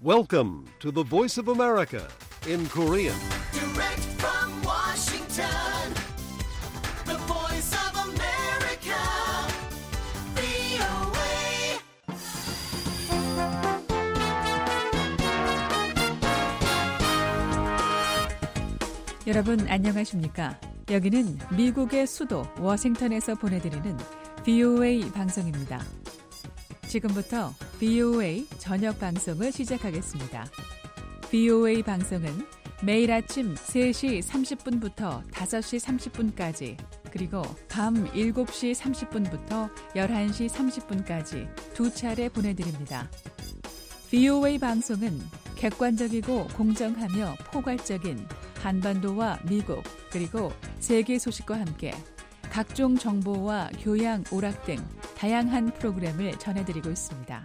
Welcome to the Voice of America in Korean. Direct from Washington, the Voice of America, VOA. 여러분 안녕하십니까? 여기는 미국의 수도 워싱턴에서 보내드리는 VOA 방송입니다. 지금부터 VOA 저녁 방송을 시작하겠습니다. VOA 방송은 매일 아침 3시 30분부터 5시 30분까지 그리고 밤 7시 30분부터 11시 30분까지 두 차례 보내드립니다. VOA 방송은 객관적이고 공정하며 포괄적인 한반도와 미국 그리고 세계 소식과 함께 각종 정보와 교양, 오락 등 다양한 프로그램을 전해드리고 있습니다.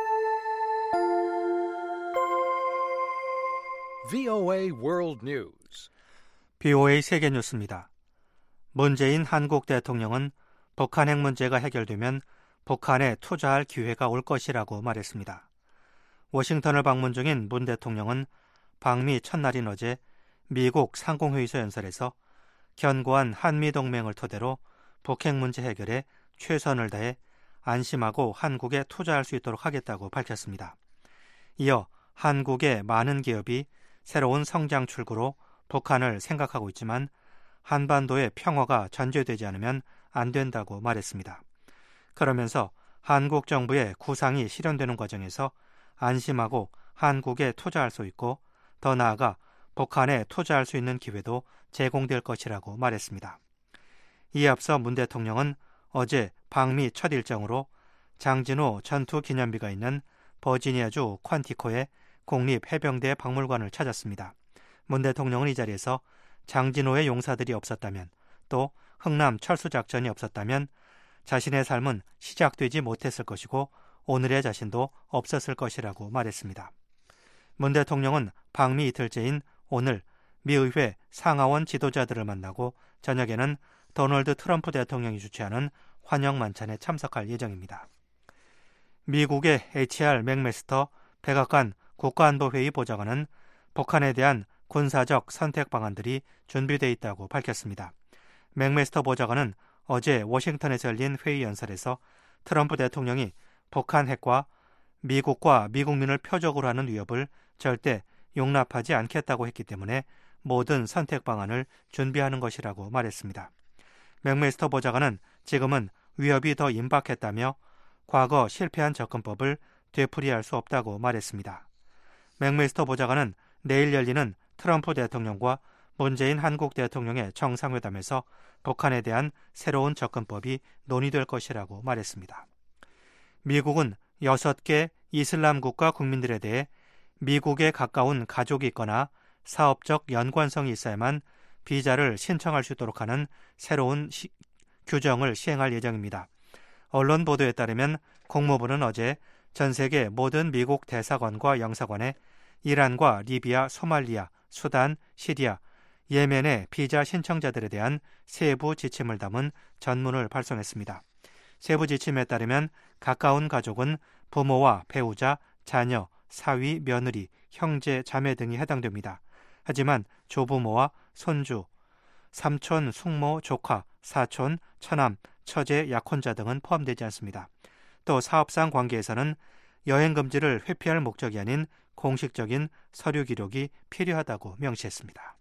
VOA World News. VOA 세계 뉴스입니다. 문재인 한국 대통령은 북한 핵 문제가 해결되면 북한에 투자할 기회가 올 것이라고 말했습니다. 워싱턴을 방문 중인 문 대통령은 방미 첫날인 어제 미국 상공회의소 연설에서 견고한 한미동맹을 토대로 북핵 문제 해결에 최선을 다해 안심하고 한국에 투자할 수 있도록 하겠다고 밝혔습니다. 이어 한국의 많은 기업이 새로운 성장 출구로 북한을 생각하고 있지만 한반도의 평화가 전제되지 않으면 안 된다고 말했습니다. 그러면서 한국 정부의 구상이 실현되는 과정에서 안심하고 한국에 투자할 수 있고 더 나아가 북한에 투자할 수 있는 기회도 제공될 것이라고 말했습니다. 이에 앞서 문 대통령은 어제 방미 첫 일정으로 장진호 전투기념비가 있는 버지니아주 퀀티코의 국립해병대 박물관을 찾았습니다. 문 대통령은 이 자리에서 장진호의 용사들이 없었다면 또 흥남 철수작전이 없었다면 자신의 삶은 시작되지 못했을 것이고 오늘의 자신도 없었을 것이라고 말했습니다. 문 대통령은 방미 이틀째인 오늘 미의회 상하원 지도자들을 만나고 저녁에는 도널드 트럼프 대통령이 주최하는 환영 만찬에 참석할 예정입니다. 미국의 HR 맥메스터 백악관 국가안보회의 보좌관은 북한에 대한 군사적 선택 방안들이 준비되어 있다고 밝혔습니다. 맥메스터 보좌관은 어제 워싱턴에서 열린 회의 연설에서 트럼프 대통령이 북한 핵과 미국과 미국민을 표적으로 하는 위협을 절대 용납하지 않겠다고 했기 때문에 모든 선택 방안을 준비하는 것이라고 말했습니다. 맥메스터 보좌관은 지금은 위협이 더 임박했다며 과거 실패한 접근법을 되풀이할 수 없다고 말했습니다. 맥메스터 보좌관은 내일 열리는 트럼프 대통령과 문재인 한국 대통령의 정상회담에서 북한에 대한 새로운 접근법이 논의될 것이라고 말했습니다. 미국은 6개 이슬람 국가 국민들에 대해 미국에 가까운 가족이 있거나 사업적 연관성이 있어야만 비자를 신청할 수 있도록 하는 새로운 규정을 시행할 예정입니다. 언론 보도에 따르면 국무부는 어제 전 세계 모든 미국 대사관과 영사관에 이란과 리비아, 소말리아, 수단, 시리아, 예멘의 비자 신청자들에 대한 세부 지침을 담은 전문을 발송했습니다. 세부 지침에 따르면 가까운 가족은 부모와 배우자, 자녀, 사위, 며느리, 형제, 자매 등이 해당됩니다. 하지만 조부모와 손주, 삼촌, 숙모, 조카, 사촌, 처남, 처제, 약혼자 등은 포함되지 않습니다. 또 사업상 관계에서는 여행 금지를 회피할 목적이 아닌 공식적인 서류 기록이 필요하다고 명시했습니다.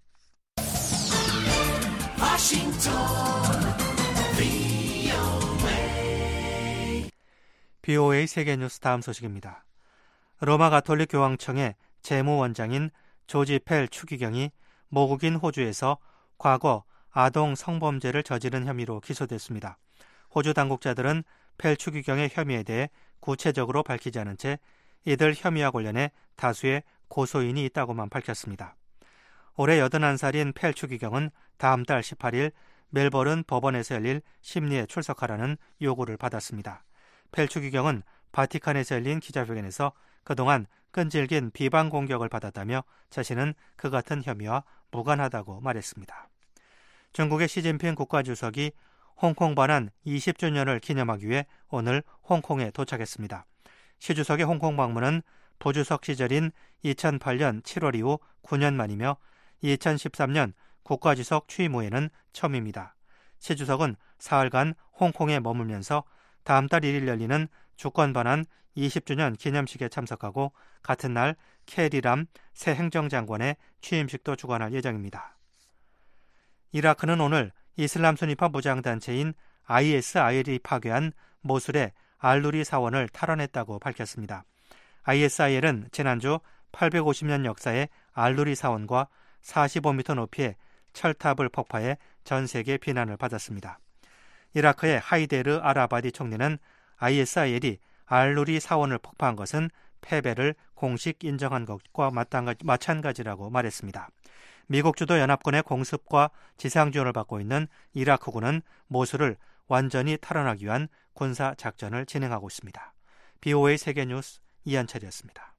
VOA 세계뉴스 다음 소식입니다. 로마 가톨릭 교황청의 재무원장인 조지 펠 추기경이 모국인 호주에서 과거 아동 성범죄를 저지른 혐의로 기소됐습니다. 호주 당국자들은 펠 추기경의 혐의에 대해 구체적으로 밝히지 않은 채 이들 혐의와 관련해 다수의 고소인이 있다고만 밝혔습니다. 올해 81살인 펠 추기경은 다음 달 18일 멜버른 법원에서 열릴 심리에 출석하라는 요구를 받았습니다. 펠 추기경은 바티칸에서 열린 기자회견에서 그동안 끈질긴 비방 공격을 받았다며 자신은 그 같은 혐의와 무관하다고 말했습니다. 중국의 시진핑 국가주석이 홍콩 반환 20주년을 기념하기 위해 오늘 홍콩에 도착했습니다. 시 주석의 홍콩 방문은 보주석 시절인 2008년 7월 이후 9년 만이며 2013년 국가주석 취임 후에는 처음입니다. 시 주석은 사흘간 홍콩에 머물면서 다음 달 1일 열리는 주권 반환 20주년 기념식에 참석하고 같은 날 캐리람 새 행정장관의 취임식도 주관할 예정입니다. 이라크는 오늘 이슬람 순위파 무장단체인 ISIL이 파괴한 모술의 알루리 사원을 탈환했다고 밝혔습니다. ISIL은 지난주 850년 역사의 알루리 사원과 45m 높이의 철탑을 폭파해 전 세계 비난을 받았습니다. 이라크의 하이데르 아라바디 총리는 ISIL이 알루리 사원을 폭파한 것은 패배를 공식 인정한 것과 마찬가지라고 말했습니다. 미국 주도 연합군의 공습과 지상 지원을 받고 있는 이라크군은 모술을 완전히 탈환하기 위한 군사 작전을 진행하고 있습니다. BOA 세계뉴스 이한철이었습니다.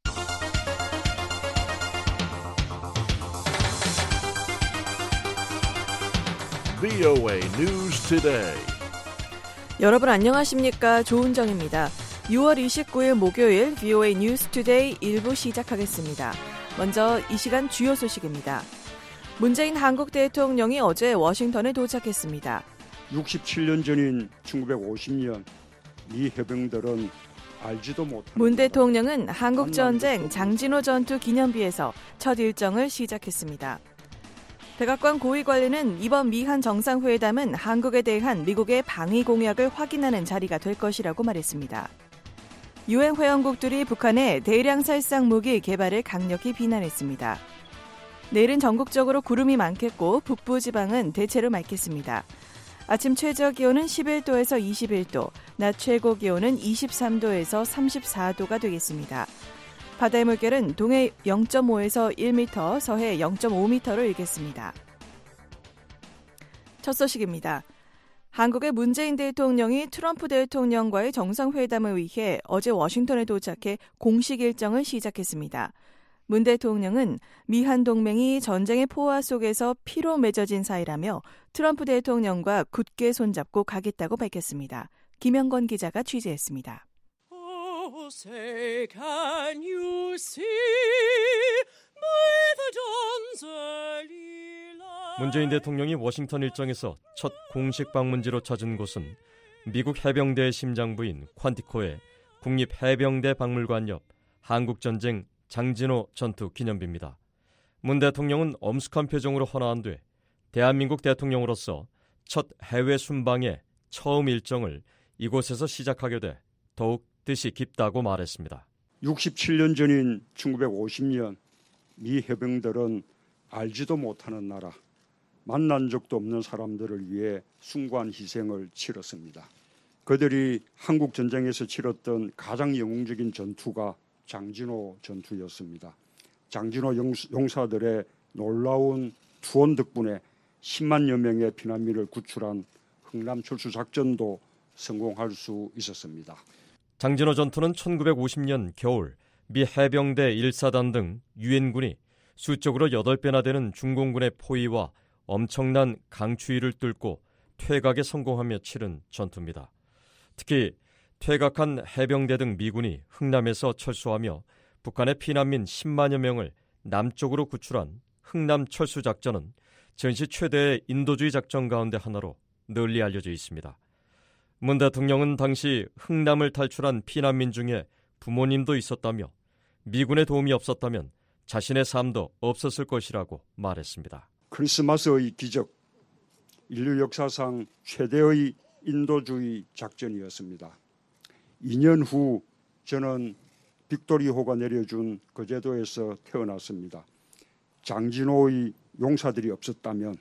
BOA News Today. 여러분 안녕하십니까? 조은정입니다. 6월 29일 목요일 BOA News Today 1부 시작하겠습니다. 먼저 이 시간 주요 소식입니다. 문재인 한국 대통령이 어제 워싱턴에 도착했습니다. 67년 전인 1950년 미 해병들은 알지도 못한 문 대통령은 한국전쟁 장진호 전투 기념비에서 첫 일정을 시작했습니다. 백악관 고위 관리는 이번 미한 정상회담은 한국에 대한 미국의 방위 공약을 확인하는 자리가 될 것이라고 말했습니다. 유엔 회원국들이 북한의 대량 살상 무기 개발을 강력히 비난했습니다. 내일은 전국적으로 구름이 많겠고 북부 지방은 대체로 맑겠습니다. 아침 최저 기온은 11도에서 21도, 낮 최고 기온은 23도에서 34도가 되겠습니다. 바다의 물결은 동해 0.5에서 1m, 서해 0.5m로 일겠습니다. 첫 소식입니다. 한국의 문재인 대통령이 트럼프 대통령과의 정상회담을 위해 어제 워싱턴에 도착해 공식 일정을 시작했습니다. 문 대통령은 미한 동맹이 전쟁의 포화 속에서 피로 맺어진 사이라며 트럼프 대통령과 굳게 손잡고 가겠다고 밝혔습니다. 김영건 기자가 취재했습니다. Say, can you see by the dawn's early light? 문재인 대통령이 워싱턴 일정에서 첫 공식 방문지로 찾은 곳은 미국 해병대의 심장부인 퀀티코의 국립해병대 박물관 옆 한국전쟁 장진호 전투 기념비입니다. 문 대통령은 엄숙한 표정으로 헌화한 뒤 대한민국 대통령으로서 첫 해외 순방의 처음 일정을 이곳에서 시작하게 돼 더욱 뜻이 깊다고 말했습니다. 67년 전인 1950년 미 해병들은 알지도 못하는 나라, 만난 적도 없는 사람들을 위해 숭고한 희생을 치렀습니다. 그들이 한국 전쟁에서 치렀던 가장 영웅적인 전투가 장진호 전투였습니다. 장진호 용사들의 놀라운 투혼 덕분에 10만여 명의 피난민을 구출한 흥남 철수 작전도 성공할 수 있었습니다. 장진호 전투는 1950년 겨울 미 해병대 1사단 등 유엔군이 수적으로 8배나 되는 중공군의 포위와 엄청난 강추위를 뚫고 퇴각에 성공하며 치른 전투입니다. 특히 퇴각한 해병대 등 미군이 흥남에서 철수하며 북한의 피난민 10만여 명을 남쪽으로 구출한 흥남 철수 작전은 전시 최대의 인도주의 작전 가운데 하나로 널리 알려져 있습니다. 문 대통령은 당시 흥남을 탈출한 피난민 중에 부모님도 있었다며 미군의 도움이 없었다면 자신의 삶도 없었을 것이라고 말했습니다. 크리스마스의 기적, 인류 역사상 최대의 인도주의 작전이었습니다. 2년 후 저는 빅토리호가 내려준 거제도에서 태어났습니다. 장진호의 용사들이 없었다면,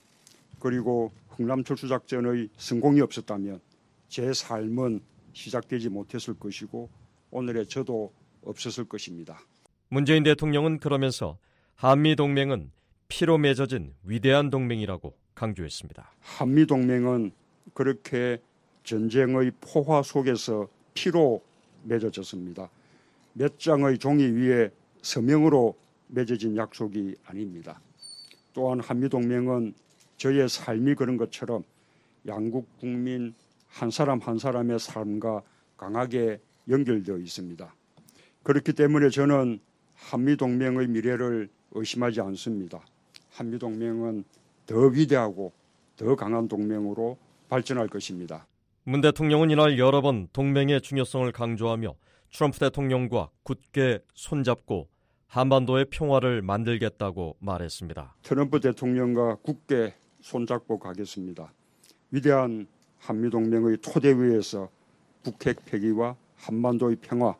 그리고 흥남철수작전의 성공이 없었다면 제 삶은 시작되지 못했을 것이고 오늘의 저도 없었을 것입니다. 문재인 대통령은 그러면서 한미동맹은 피로 맺어진 위대한 동맹이라고 강조했습니다. 한미동맹은 그렇게 전쟁의 포화 속에서 피로 맺어졌습니다. 몇 장의 종이 위에 서명으로 맺어진 약속이 아닙니다. 또한 한미동맹은 저의 삶이 그런 것처럼 양국 국민 한 사람 한 사람의 삶과 강하게 연결되어 있습니다. 그렇기 때문에 저는 한미동맹의 미래를 의심하지 않습니다. 한미동맹은 더 위대하고 더 강한 동맹으로 발전할 것입니다. 문 대통령은 이날 여러 번 동맹의 중요성을 강조하며 트럼프 대통령과 굳게 손잡고 한반도의 평화를 만들겠다고 말했습니다. 트럼프 대통령과 굳게 손잡고 가겠습니다. 위대한 한미동맹의 토대 위에서 북핵 폐기와 한반도의 평화,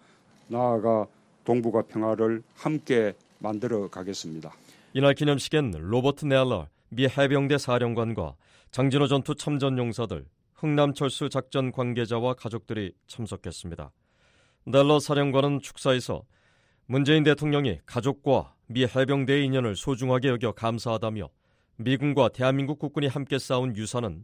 나아가 동북아 평화를 함께 만들어 가겠습니다. 이날 기념식엔 로버트 넬러 미 해병대 사령관과 장진호 전투 참전용사들, 흥남철수 작전 관계자와 가족들이 참석했습니다. 넬러 사령관은 축사에서 문재인 대통령이 가족과 미 해병대의 인연을 소중하게 여겨 감사하다며 미군과 대한민국 국군이 함께 쌓은 유산은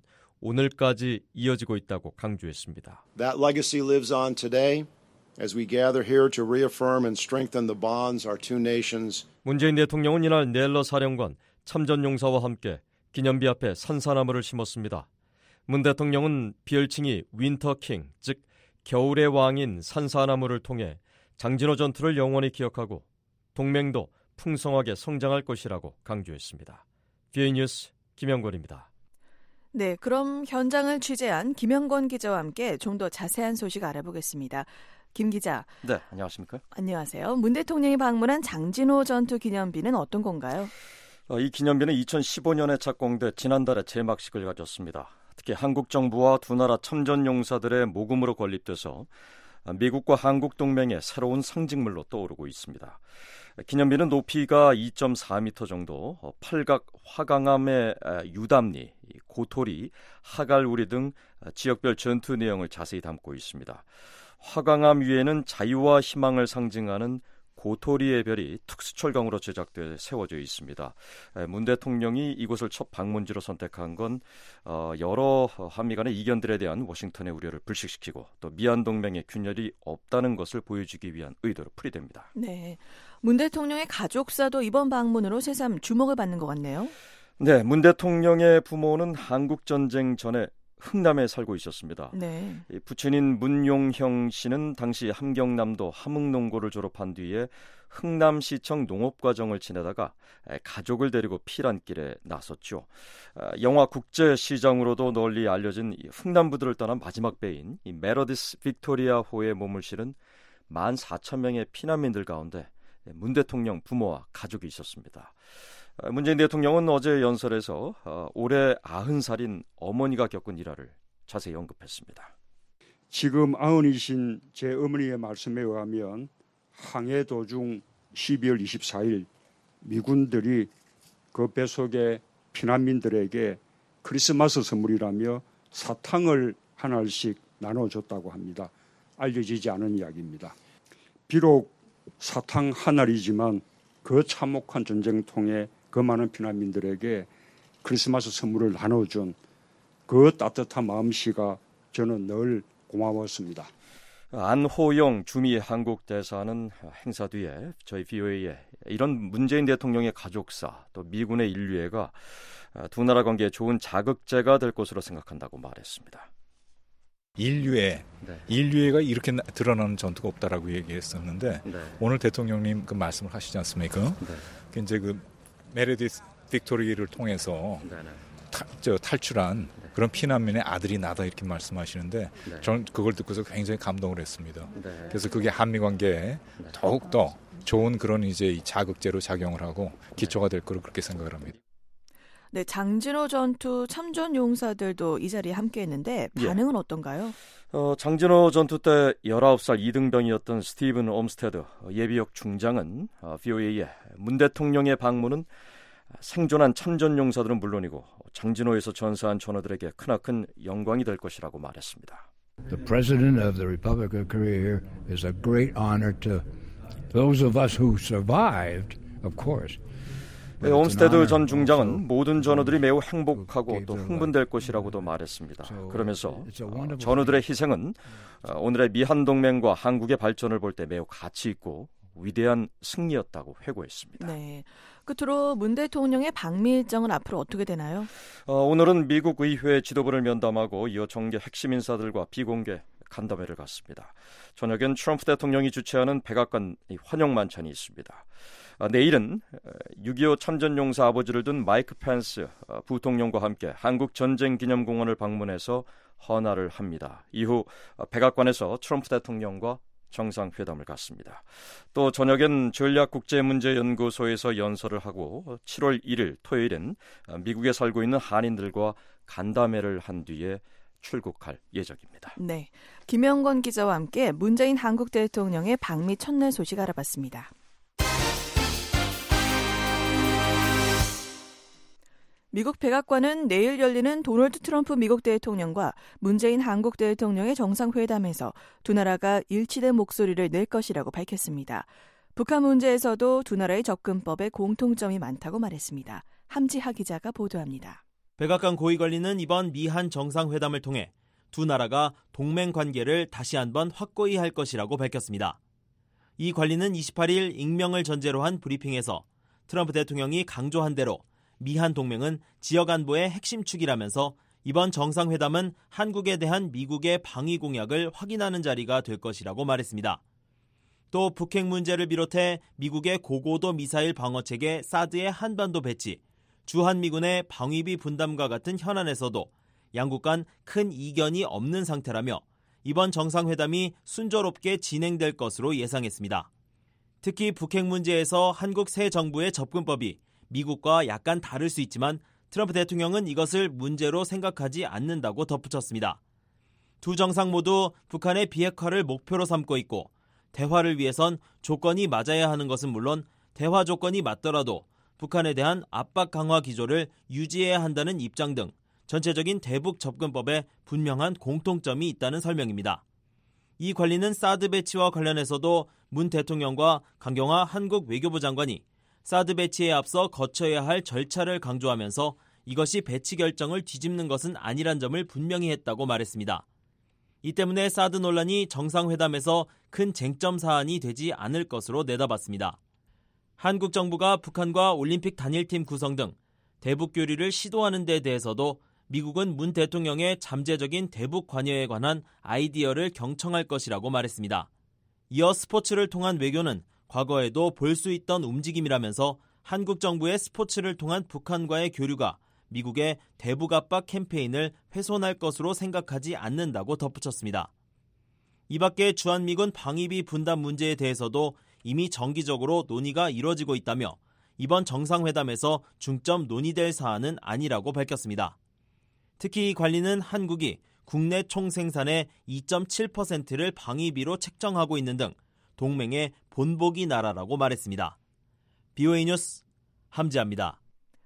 오늘까지 이어지고 있다고 강조했습니다. That legacy lives on today as we gather here to reaffirm and strengthen the bonds our two nations. 문재인 대통령은 이날 넬러 사령관 참전용사와 함께 기념비 앞에 산사나무를 심었습니다. 문 대통령은 비열칭이 윈터킹, 즉 겨울의 왕인 산사나무를 통해 장진호 전투를 영원히 기억하고 동맹도 풍성하게 성장할 것이라고 강조했습니다. VOA 뉴스 김영권입니다. 네, 그럼 현장을 취재한 김영권 기자와 함께 좀 더 자세한 소식 알아보겠습니다. 김 기자. 네, 안녕하십니까? 안녕하세요. 문 대통령이 방문한 장진호 전투 기념비는 어떤 건가요? 이 기념비는 2015년에 착공돼 지난달에 제막식을 가졌습니다. 특히 한국 정부와 두 나라 참전용사들의 모금으로 건립돼서 미국과 한국 동맹의 새로운 상징물로 떠오르고 있습니다. 기념비는 높이가 2.4m 정도, 팔각 화강암의 유담리, 고토리, 하갈우리 등 지역별 전투 내용을 자세히 담고 있습니다. 화강암 위에는 자유와 희망을 상징하는 고토리의 별이 특수철강으로 제작돼 세워져 있습니다. 문 대통령이 이곳을 첫 방문지로 선택한 건 여러 한미 간의 이견들에 대한 워싱턴의 우려를 불식시키고 또 미한 동맹의 균열이 없다는 것을 보여주기 위한 의도로 풀이됩니다. 네, 문 대통령의 가족사도 이번 방문으로 새삼 주목을 받는 것 같네요. 네, 문 대통령의 부모는 한국전쟁 전에 흥남에 살고 있었습니다. 네. 부친인 문용형 씨는 당시 함경남도 함흥농고를 졸업한 뒤에 흥남시청 농업과정을 지내다가 가족을 데리고 피란길에 나섰죠. 영화 국제시장으로도 널리 알려진 흥남부두를 떠난 마지막 배인 메러디스 빅토리아호에 몸을 실은 14,000명의 피난민들 가운데 문 대통령 부모와 가족이 있었습니다. 문재인 대통령은 어제 연설에서 올해 90살인 어머니가 겪은 일화를 자세히 언급했습니다. 지금 90이신 제 어머니의 말씀에 의하면 항해 도중 12월 24일 미군들이 그 배속의 피난민들에게 크리스마스 선물이라며 사탕을 한 알씩 나눠줬다고 합니다. 알려지지 않은 이야기입니다. 비록 사탕 한 알이지만 그 참혹한 전쟁통에 그 많은 피난민들에게 크리스마스 선물을 나눠준 그 따뜻한 마음씨가 저는 늘 고마웠습니다. 안호영 주미 한국 대사는 행사 뒤에 저희 VOA에 이런 문재인 대통령의 가족사 또 미군의 인류애가 두 나라 관계에 좋은 자극제가 될 것으로 생각한다고 말했습니다. 인류애가 이렇게 드러나는 전투가 없다라고 얘기했었는데 오늘 대통령님 그 말씀을 하시지 않습니까? 이제 그 메르디스 빅토리를 통해서 탈출한 그런 피난민의 아들이 나다 이렇게 말씀하시는데 저는 그걸 듣고서 굉장히 감동을 했습니다. 그래서 그게 한미 관계에 더욱더 좋은 그런 이제 자극제로 작용을 하고 기초가 될 거로 그렇게 생각을 합니다. 네, 장진호 전투 참전 용사들도 이 자리에 함께했는데 반응은 어떤가요? 장진호 전투 때 19살 2등병이었던 스티븐 옴스테드 예비역 중장은 VOA에 문 대통령의 방문은 생존한 참전 용사들은 물론이고 장진호에서 전사한 전우들에게 크나큰 영광이 될 것이라고 말했습니다. The President of the Republic of Korea is a great honor to those of us who survived, of course. 옴스테드 전 중장은 모든 전우들이 매우 행복하고 또 흥분될 것이라고도 말했습니다. 그러면서 전우들의 희생은 오늘의 미한동맹과 한국의 발전을 볼 때 매우 가치 있고 위대한 승리였다고 회고했습니다. 네, 끝으로 문 대통령의 방미 일정은 앞으로 어떻게 되나요? 오늘은 미국 의회 지도부를 면담하고 이어 정계 핵심 인사들과 비공개 간담회를 갖습니다. 저녁엔 트럼프 대통령이 주최하는 백악관 환영 만찬이 있습니다. 내일은 6.25 참전용사 아버지를 둔 마이크 펜스 부통령과 함께 한국전쟁기념공원을 방문해서 헌화를 합니다. 이후 백악관에서 트럼프 대통령과 정상회담을 갖습니다. 또 저녁엔 전략국제문제연구소에서 연설을 하고 7월 1일 토요일엔 미국에 살고 있는 한인들과 간담회를 한 뒤에 출국할 예정입니다. 네, 김영건 기자와 함께 문재인 한국 대통령의 방미 첫날 소식 알아봤습니다. 미국 백악관은 내일 열리는 도널드 트럼프 미국 대통령과 문재인 한국 대통령의 정상회담에서 두 나라가 일치된 목소리를 낼 것이라고 밝혔습니다. 북한 문제에서도 두 나라의 접근법에 공통점이 많다고 말했습니다. 함지하 기자가 보도합니다. 백악관 고위 관리는 이번 미한 정상회담을 통해 두 나라가 동맹 관계를 다시 한번 확고히 할 것이라고 밝혔습니다. 이 관리는 28일 익명을 전제로 한 브리핑에서 트럼프 대통령이 강조한 대로 미한 동맹은 지역 안보의 핵심 축이라면서 이번 정상회담은 한국에 대한 미국의 방위 공약을 확인하는 자리가 될 것이라고 말했습니다. 또 북핵 문제를 비롯해 미국의 고고도 미사일 방어체계 사드의 한반도 배치, 주한미군의 방위비 분담과 같은 현안에서도 양국 간 큰 이견이 없는 상태라며 이번 정상회담이 순조롭게 진행될 것으로 예상했습니다. 특히 북핵 문제에서 한국 새 정부의 접근법이 미국과 약간 다를 수 있지만 트럼프 대통령은 이것을 문제로 생각하지 않는다고 덧붙였습니다. 두 정상 모두 북한의 비핵화를 목표로 삼고 있고 대화를 위해선 조건이 맞아야 하는 것은 물론 대화 조건이 맞더라도 북한에 대한 압박 강화 기조를 유지해야 한다는 입장 등 전체적인 대북 접근법에 분명한 공통점이 있다는 설명입니다. 이 관리는 사드 배치와 관련해서도 문 대통령과 강경화 한국 외교부 장관이 사드 배치에 앞서 거쳐야 할 절차를 강조하면서 이것이 배치 결정을 뒤집는 것은 아니란 점을 분명히 했다고 말했습니다. 이 때문에 사드 논란이 정상회담에서 큰 쟁점 사안이 되지 않을 것으로 내다봤습니다. 한국 정부가 북한과 올림픽 단일팀 구성 등 대북 교류를 시도하는 데 대해서도 미국은 문 대통령의 잠재적인 대북 관여에 관한 아이디어를 경청할 것이라고 말했습니다. 이어 스포츠를 통한 외교는 과거에도 볼 수 있던 움직임이라면서 한국 정부의 스포츠를 통한 북한과의 교류가 미국의 대북 압박 캠페인을 훼손할 것으로 생각하지 않는다고 덧붙였습니다. 이 밖에 주한미군 방위비 분담 문제에 대해서도 이미 정기적으로 논의가 이뤄지고 있다며 이번 정상회담에서 중점 논의될 사안은 아니라고 밝혔습니다. 특히 이 관리는 한국이 국내 총생산의 2.7%를 방위비로 책정하고 있는 등 동맹의 본보기 나라라고 말했습니다. BOA 뉴스 함지아입니다.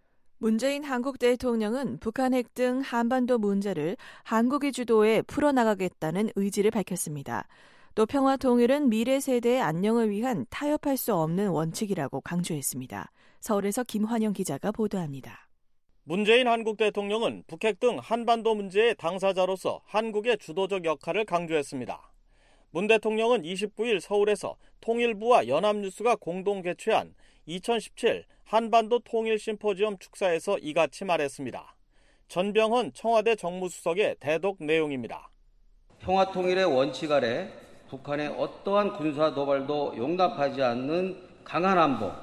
문재인 한국 대통령은 북한 핵 등 한반도 문제를 한국의 주도에 풀어나가겠다는 의지를 밝혔습니다. 또 평화 통일은 미래 세대의 안녕을 위한 타협할 수 없는 원칙이라고 강조했습니다. 서울에서 김환영 기자가 보도합니다. 문재인 한국 대통령은 북핵 등 한반도 문제의 당사자로서 한국의 주도적 역할을 강조했습니다. 문 대통령은 29일 서울에서 통일부와 연합뉴스가 공동 개최한 2017 한반도 통일 심포지엄 축사에서 이같이 말했습니다. 전병헌 청와대 정무수석의 대독 내용입니다. 평화 통일의 원칙 아래 북한의 어떠한 군사 도발도 용납하지 않는 강한 안보,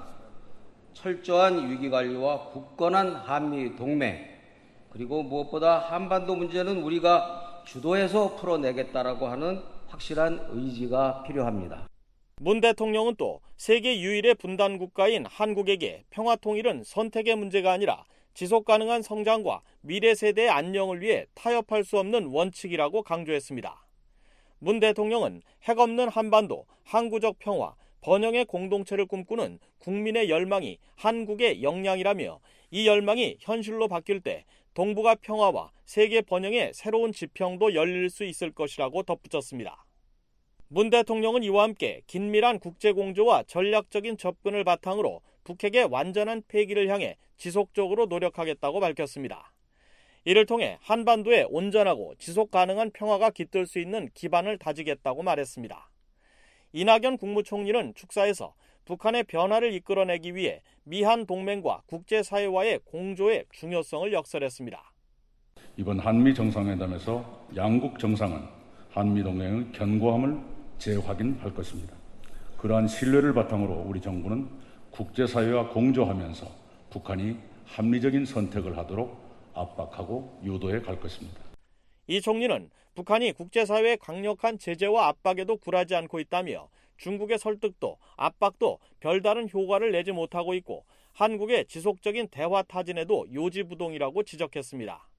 철저한 위기관리와 굳건한 한미 동맹, 그리고 무엇보다 한반도 문제는 우리가 주도해서 풀어내겠다라고 하는 확실한 의지가 필요합니다. 문 대통령은 또 세계 유일의 분단 국가인 한국에게 평화 통일은 선택의 문제가 아니라 지속 가능한 성장과 미래 세대의 안녕을 위해 타협할 수 없는 원칙이라고 강조했습니다. 문 대통령은 핵 없는 한반도, 항구적 평화, 번영의 공동체를 꿈꾸는 국민의 열망이 한국의 역량이라며 이 열망이 현실로 바뀔 때 동북아 평화와 세계 번영의 새로운 지평도 열릴 수 있을 것이라고 덧붙였습니다. 문 대통령은 이와 함께 긴밀한 국제공조와 전략적인 접근을 바탕으로 북핵의 완전한 폐기를 향해 지속적으로 노력하겠다고 밝혔습니다. 이를 통해 한반도에 온전하고 지속 가능한 평화가 깃들 수 있는 기반을 다지겠다고 말했습니다. 이낙연 국무총리는 축사에서 북한의 변화를 이끌어내기 위해 미한 동맹과 국제사회와의 공조의 중요성을 역설했습니다. 이번 한미 정상회담에서 양국 정상은 한미동맹의 견고함을 재확인할 것입니다. 그러한 신뢰를 바탕으로 우리 정부는 국제사회와 공조하면서 북한이 합리적인 선택을 하도록 압박하고 유도해 갈 것입니다. 이 총리는 북한이 국제사회의 강력한 제재와 압박에도 굴하지 않고 있다며 중국의 설득도 압박도 별다른 효과를 내지 못하고 있고 한국의 지속적인 대화 타진에도 요지부동이라고 지적했습니다.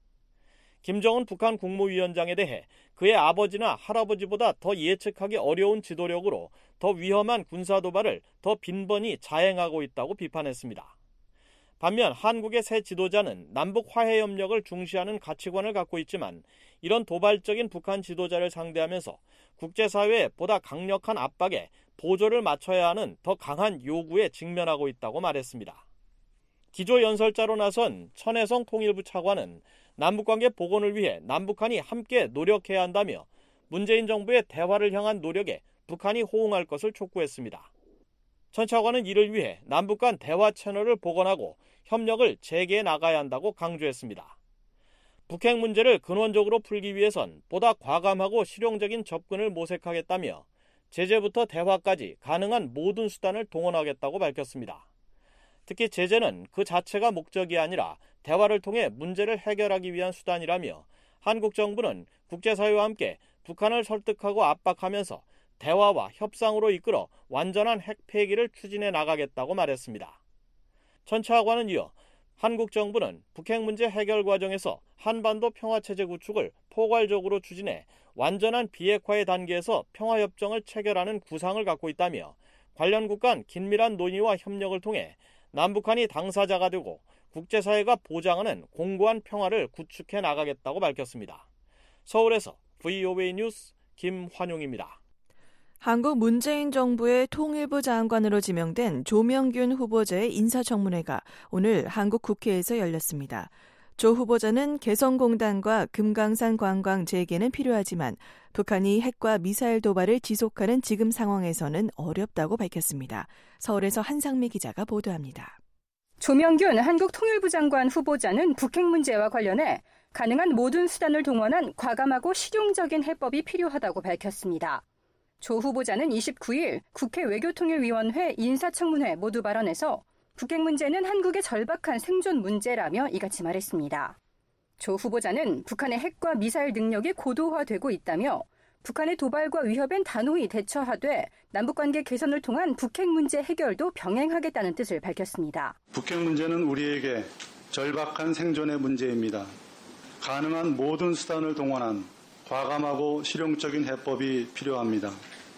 김정은 북한 국무위원장에 대해 그의 아버지나 할아버지보다 더 예측하기 어려운 지도력으로 더 위험한 군사도발을 더 빈번히 자행하고 있다고 비판했습니다. 반면 한국의 새 지도자는 남북 화해협력을 중시하는 가치관을 갖고 있지만 이런 도발적인 북한 지도자를 상대하면서 국제사회의 보다 강력한 압박에 보조를 맞춰야 하는 더 강한 요구에 직면하고 있다고 말했습니다. 기조연설자로 나선 천혜성 통일부 차관은 남북관계 복원을 위해 남북한이 함께 노력해야 한다며 문재인 정부의 대화를 향한 노력에 북한이 호응할 것을 촉구했습니다. 천 차관은 이를 위해 남북 간 대화 채널을 복원하고 협력을 재개해 나가야 한다고 강조했습니다. 북핵 문제를 근원적으로 풀기 위해선 보다 과감하고 실용적인 접근을 모색하겠다며 제재부터 대화까지 가능한 모든 수단을 동원하겠다고 밝혔습니다. 특히 제재는 그 자체가 목적이 아니라 대화를 통해 문제를 해결하기 위한 수단이라며 한국 정부는 국제사회와 함께 북한을 설득하고 압박하면서 대화와 협상으로 이끌어 완전한 핵 폐기를 추진해 나가겠다고 말했습니다. 천 차관은 이어 한국 정부는 북핵 문제 해결 과정에서 한반도 평화체제 구축을 포괄적으로 추진해 완전한 비핵화의 단계에서 평화협정을 체결하는 구상을 갖고 있다며 관련국 간 긴밀한 논의와 협력을 통해 남북한이 당사자가 되고 국제사회가 보장하는 공고한 평화를 구축해 나가겠다고 밝혔습니다. 서울에서 VOA 뉴스 김환용입니다. 한국 문재인 정부의 통일부 장관으로 지명된 조명균 후보자의 인사청문회가 오늘 한국 국회에서 열렸습니다. 조 후보자는 개성공단과 금강산 관광 재개는 필요하지만 북한이 핵과 미사일 도발을 지속하는 지금 상황에서는 어렵다고 밝혔습니다. 서울에서 한상미 기자가 보도합니다. 조명균 한국 통일부 장관 후보자는 북핵 문제와 관련해 가능한 모든 수단을 동원한 과감하고 실용적인 해법이 필요하다고 밝혔습니다. 조 후보자는 29일 국회 외교통일위원회 인사청문회 모두 발언에서 북핵 문제는 한국의 절박한 생존 문제라며 이같이 말했습니다. 조 후보자는 북한의 핵과 미사일 능력이 고도화되고 있다며 북한의 도발과 위협엔 단호히 대처하되 남북관계 개선을 통한 북핵 문제 해결도 병행하겠다는 뜻을 밝혔습니다. 북핵 문제는 우리에게 절박한 생존의 문제입니다. 가능한 모든 수단을 동원한 과감하고 실용적인 해법이 필요합니다.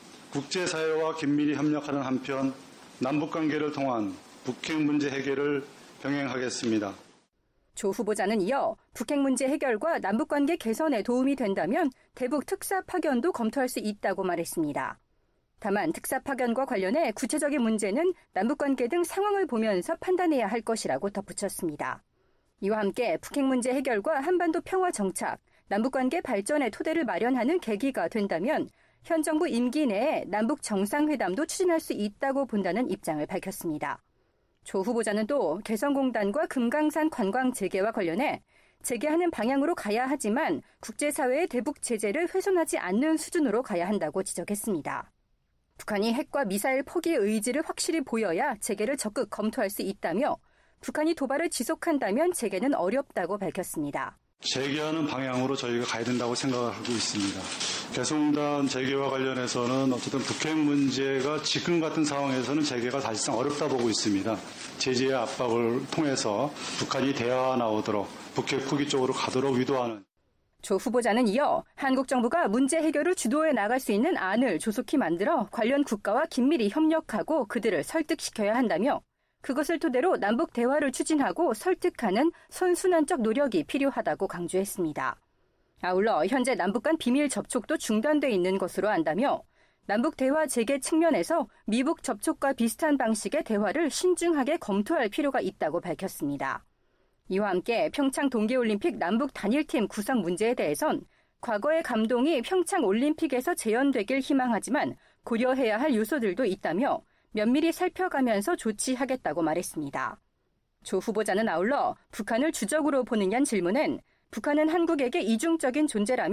국제사회와 긴밀히 협력하는 한편 남북관계를 통한 북핵 문제 해결을 병행하겠습니다. 조 후보자는 이어 북핵 문제 해결과 남북관계 개선에 도움이 된다면 대북 특사 파견도 검토할 수 있다고 말했습니다. 다만 특사 파견과 관련해 구체적인 문제는 남북관계 등 상황을 보면서 판단해야 할 것이라고 덧붙였습니다. 이와 함께 북핵 문제 해결과 한반도 평화 정착, 남북관계 발전의 토대를 마련하는 계기가 된다면 현 정부 임기 내에 남북 정상회담도 추진할 수 있다고 본다는 입장을 밝혔습니다. 조 후보자는 또 개성공단과 금강산 관광 재개와 관련해 재개하는 방향으로 가야 하지만 국제사회의 대북 제재를 훼손하지 않는 수준으로 가야 한다고 지적했습니다. 북한이 핵과 미사일 포기 의지를 확실히 보여야 재개를 적극 검토할 수 있다며 북한이 도발을 지속한다면 재개는 어렵다고 밝혔습니다. 재개하는 방향으로 저희가 가야 된다고 생각하고 있습니다. 개성공단 재개와 관련해서는 어쨌든 북핵 문제가 지금 같은 상황에서는 재개가 사실상 어렵다 보고 있습니다. 제재의 압박을 통해서 북한이 대화가 나오도록 북핵 포기 쪽으로 가도록 유도하는. 조 후보자는 이어 한국 정부가 문제 해결을 주도해 나갈 수 있는 안을 조속히 만들어 관련 국가와 긴밀히 협력하고 그들을 설득시켜야 한다며 그것을 토대로 남북 대화를 추진하고 설득하는 선순환적 노력이 필요하다고 강조했습니다. 아울러 현재 남북 간 비밀 접촉도 중단돼 있는 것으로 안다며 남북 대화 재개 측면에서 미북 접촉과 비슷한 방식의 대화를 신중하게 검토할 필요가 있다고 밝혔습니다. 이와 함께 평창 동계올림픽 남북 단일팀 구성 문제에 대해선 과거의 감동이 평창 올림픽에서 재현되길 희망하지만 고려해야 할 요소들도 있다며 면밀히 살펴가면서 조치하겠다고 말했습니다. 조 후보자는 아울러 북한을 주적으로 보느냐는 질문엔 북한은 한국에게 이중적인 존재라며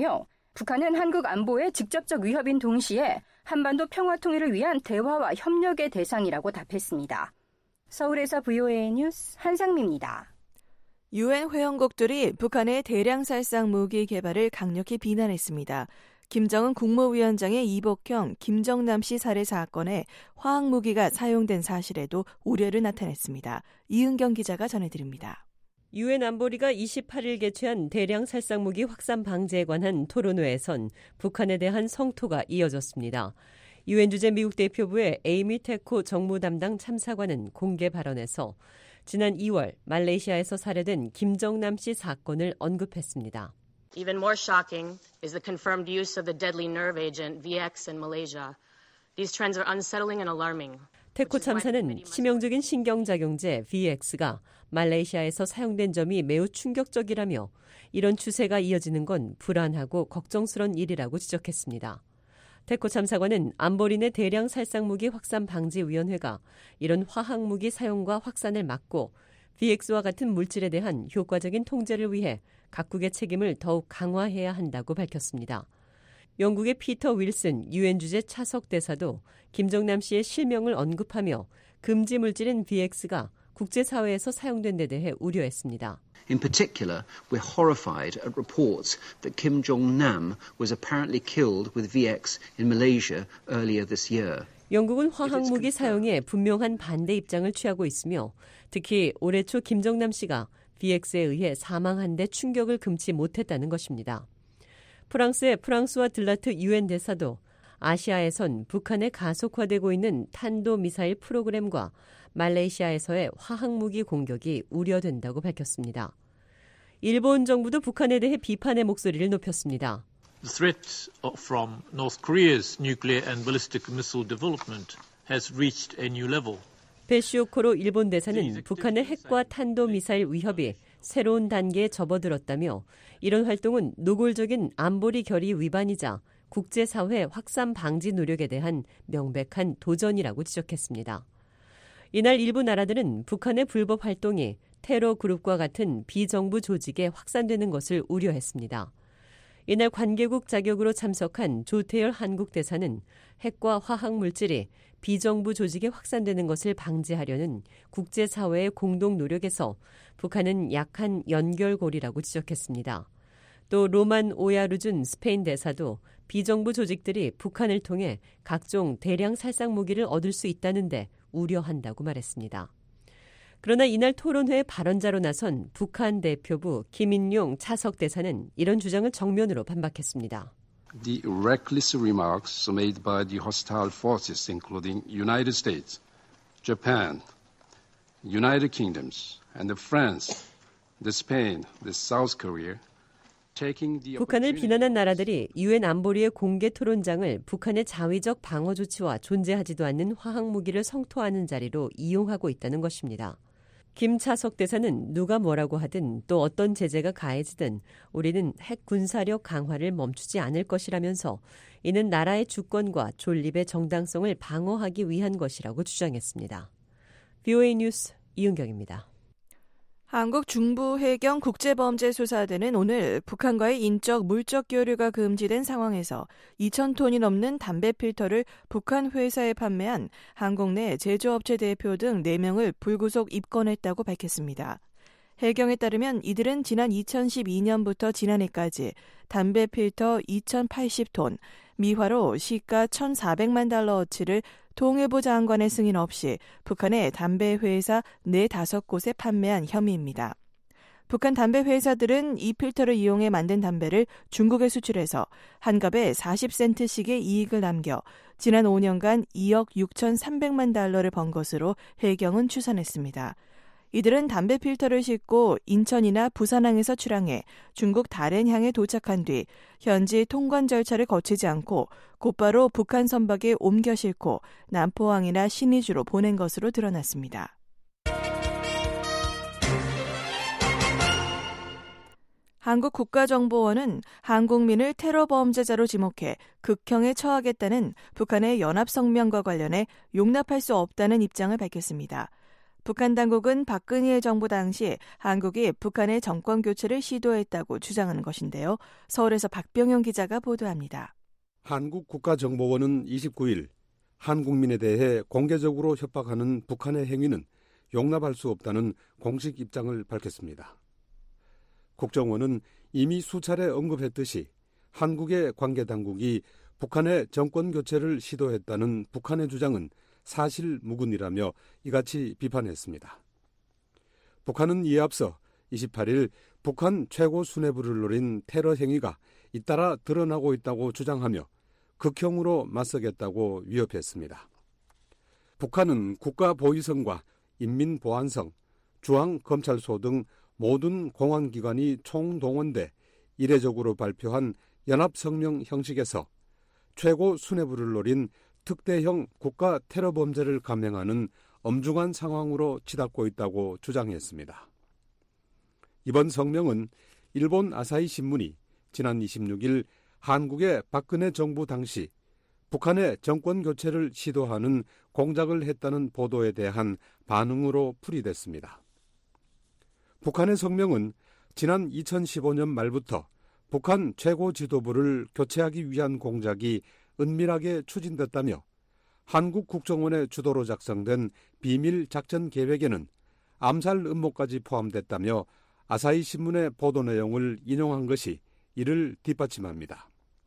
북한은 한국 안보에 직접적 위협인 동시에 한반도 평화 통일을 위한 대화와 협력의 대상이라고 답했습니다. 서울에서 VOA 뉴스 한상미입니다. 유엔 회원국들이 북한의 대량 살상 무기 개발을 강력히 비난했습니다. 김정은 국무위원장의 이복형 김정남 씨 살해 사건에 화학무기가 사용된 사실에도 우려를 나타냈습니다. 이은경 기자가 전해드립니다. 유엔 안보리가 28일 개최한 대량 살상무기 확산 방지에 관한 토론회에선 북한에 대한 성토가 이어졌습니다. 유엔 주재 미국 대표부의 에이미 테코 정무 담당 참사관은 공개 발언에서 지난 2월 말레이시아에서 살해된 김정남 씨 사건을 언급했습니다. Even more shocking is the confirmed use of the deadly nerve agent VX in Malaysia. These trends are unsettling and alarming. 테코 참사는 치명적인 신경작용제 VX가 말레이시아에서 사용된 점이 매우 충격적이라며 이런 추세가 이어지는 건 불안하고 걱정스러운 일이라고 지적했습니다. 테코 참사관은 안보리의 대량 살상무기 확산 방지위원회가 이런 화학무기 사용과 확산을 막고 VX와 같은 물질에 대한 효과적인 통제를 위해 각국의 책임을 더욱 강화해야 한다고 밝혔습니다. 영국의 피터 윌슨 유엔 주재 차석 대사도 김정남 씨의 실명을 언급하며 금지 물질인 VX가 국제사회에서 사용된 데 대해 우려했습니다. In particular, we're horrified at reports that Kim Jong-nam was apparently killed with VX in Malaysia earlier this year. 영국은 화학무기 사용에 분명한 반대 입장을 취하고 있으며 특히 올해 초 김정남 씨가 VX에 의해 사망한 데 충격을 금치 못했다는 것입니다. 프랑스의 프랑스와 들라트 유엔 대사도 아시아에선 북한의 가속화되고 있는 탄도미사일 프로그램과 말레이시아에서의 화학무기 공격이 우려된다고 밝혔습니다. 일본 정부도 북한에 대해 비판의 목소리를 높였습니다. The threat from North Korea's nuclear and ballistic missile development has reached a new level. 베시오코로 일본 대사는 북한의 핵과 탄도미사일 위협이 새로운 단계에 접어들었다며 이런 활동은 노골적인 안보리 결의 위반이자 국제사회 확산 방지 노력에 대한 명백한 도전이라고 지적했습니다. 이날 일부 나라들은 북한의 불법 활동이 테러 그룹과 같은 비정부 조직에 확산되는 것을 우려했습니다. 이날 관계국 자격으로 참석한 조태열 한국 대사는 핵과 화학 물질이 비정부 조직에 확산되는 것을 방지하려는 국제사회의 공동 노력에서 북한은 약한 연결고리라고 지적했습니다. 또 로만 오야루준 스페인 대사도 비정부 조직들이 북한을 통해 각종 대량 살상 무기를 얻을 수 있다는데 우려한다고 말했습니다. 그러나 이날 토론회 발언자로 나선 북한 대표부 김인용 차석 대사는 이런 주장을 정면으로 반박했습니다. The reckless remarks made by the hostile forces, including United States, Japan, United Kingdoms, and France, the Spain, the South Korea, 북한을 비난한 나라들이 유엔 안보리의 공개 토론장을 북한의 자위적 방어 조치와 존재하지도 않는 화학무기를 성토하는 자리로 이용하고 있다는 것입니다. 김차석 대사는 누가 뭐라고 하든 또 어떤 제재가 가해지든 우리는 핵 군사력 강화를 멈추지 않을 것이라면서 이는 나라의 주권과 존립의 정당성을 방어하기 위한 것이라고 주장했습니다. VOA 뉴스 이은경입니다. 한국 중부해경 국제범죄수사대는 오늘 북한과의 인적, 물적 교류가 금지된 상황에서 2,000톤이 넘는 담배 필터를 북한 회사에 판매한 한국 내 제조업체 대표 등 4명을 불구속 입건했다고 밝혔습니다. 해경에 따르면 이들은 지난 2012년부터 지난해까지 담배 필터 2,080톤, 미화로 시가 1,400만 달러어치를 통일부 장관의 승인 없이 북한의 담배 회사 4-5곳에 판매한 혐의입니다. 북한 담배 회사들은 이 필터를 이용해 만든 담배를 중국에 수출해서 한 갑에 40센트씩의 이익을 남겨 지난 5년간 2억 6,300만 달러를 번 것으로 해경은 추산했습니다. 이들은 담배 필터를 싣고 인천이나 부산항에서 출항해 중국 다롄향에 도착한 뒤 현지 통관 절차를 거치지 않고 곧바로 북한 선박에 옮겨 싣고 남포항이나 신의주로 보낸 것으로 드러났습니다. 한국 국가정보원은 한국민을 테러 범죄자로 지목해 극형에 처하겠다는 북한의 연합성명과 관련해 용납할 수 없다는 입장을 밝혔습니다. 북한 당국은 박근혜 정부 당시 한국이 북한의 정권 교체를 시도했다고 주장하는 것인데요. 서울에서 박병영 기자가 보도합니다. 한국 국가정보원은 29일 한국민에 대해 공개적으로 협박하는 북한의 행위는 용납할 수 없다는 공식 입장을 밝혔습니다. 국정원은 이미 수차례 언급했듯이 한국의 관계당국이 북한의 정권 교체를 시도했다는 북한의 주장은 사실무근이라며 이같이 비판했습니다. 북한은 이에 앞서 28일 북한 최고 수뇌부를 노린 테러 행위가 잇따라 드러나고 있다고 주장하며 극형으로 맞서겠다고 위협했습니다. 북한은 국가보위성과 인민보안성, 중앙검찰소 등 모든 공안기관이 총동원돼 이례적으로 발표한 연합성명 형식에서 최고 수뇌부를 노린 특대형 국가 테러 범죄를 감행하는 엄중한 상황으로 치닫고 있다고 주장했습니다. 이번 성명은 일본 아사히 신문이 지난 26일 한국의 박근혜 정부 당시 북한의 정권 교체를 시도하는 공작을 했다는 보도에 대한 반응으로 풀이됐습니다. 북한의 성명은 지난 2015년 말부터 북한 최고 지도부를 교체하기 위한 공작이 은밀하게 추진됐다며 한국 국정원의 주도로 작성된 비밀 작전 계획에는 암살 음모까지 포함됐다며 아사히 신문의 보도 내용을 인용한 것이 이를 뒷받침합니다.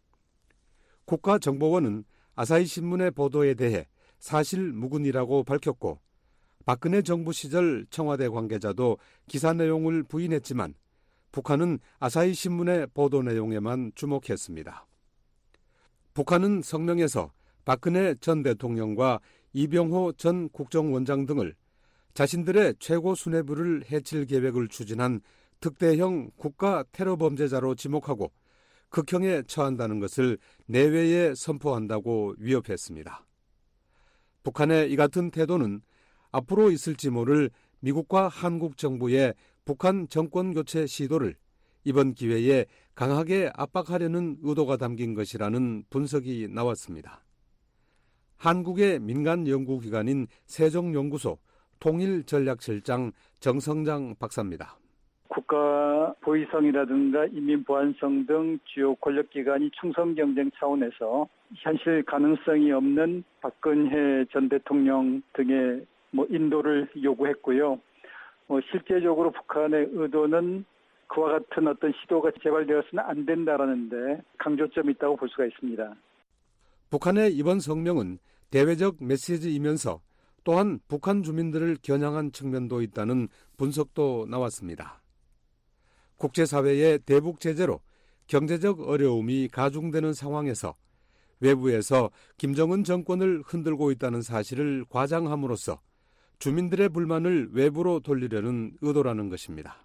국가정보원은 아사히 신문의 보도에 대해 사실무근이라고 밝혔고 박근혜 정부 시절 청와대 관계자도 기사 내용을 부인했지만 북한은 아사히 신문의 보도 내용에만 주목했습니다. 북한은 성명에서 박근혜 전 대통령과 이병호 전 국정원장 등을 자신들의 최고 수뇌부를 해칠 계획을 추진한 특대형 국가 테러 범죄자로 지목하고 극형에 처한다는 것을 내외에 선포한다고 위협했습니다. 북한의 이 같은 태도는 앞으로 있을지 모를 미국과 한국 정부의 북한 정권 교체 시도를 이번 기회에 강하게 압박하려는 의도가 담긴 것이라는 분석이 나왔습니다. 한국의 민간 연구기관인 세종연구소 통일전략실장 정성장 박사입니다. 국가 보위성이라든가 인민보안성 등 주요 권력기관이 충성경쟁 차원에서 현실 가능성이 없는 박근혜 전 대통령 등의 인도를 요구했고요. 실제적으로 북한의 의도는 그와 같은 어떤 시도가 재발되어서는 안 된다라는데 강조점이 있다고 볼 수가 있습니다. 북한의 이번 성명은 대외적 메시지이면서 또한 북한 주민들을 겨냥한 측면도 있다는 분석도 나왔습니다. 국제사회의 대북 제재로 경제적 어려움이 가중되는 상황에서 외부에서 김정은 정권을 흔들고 있다는 사실을 과장함으로써 주민들의 불만을 외부로 돌리려는 의도라는 것입니다.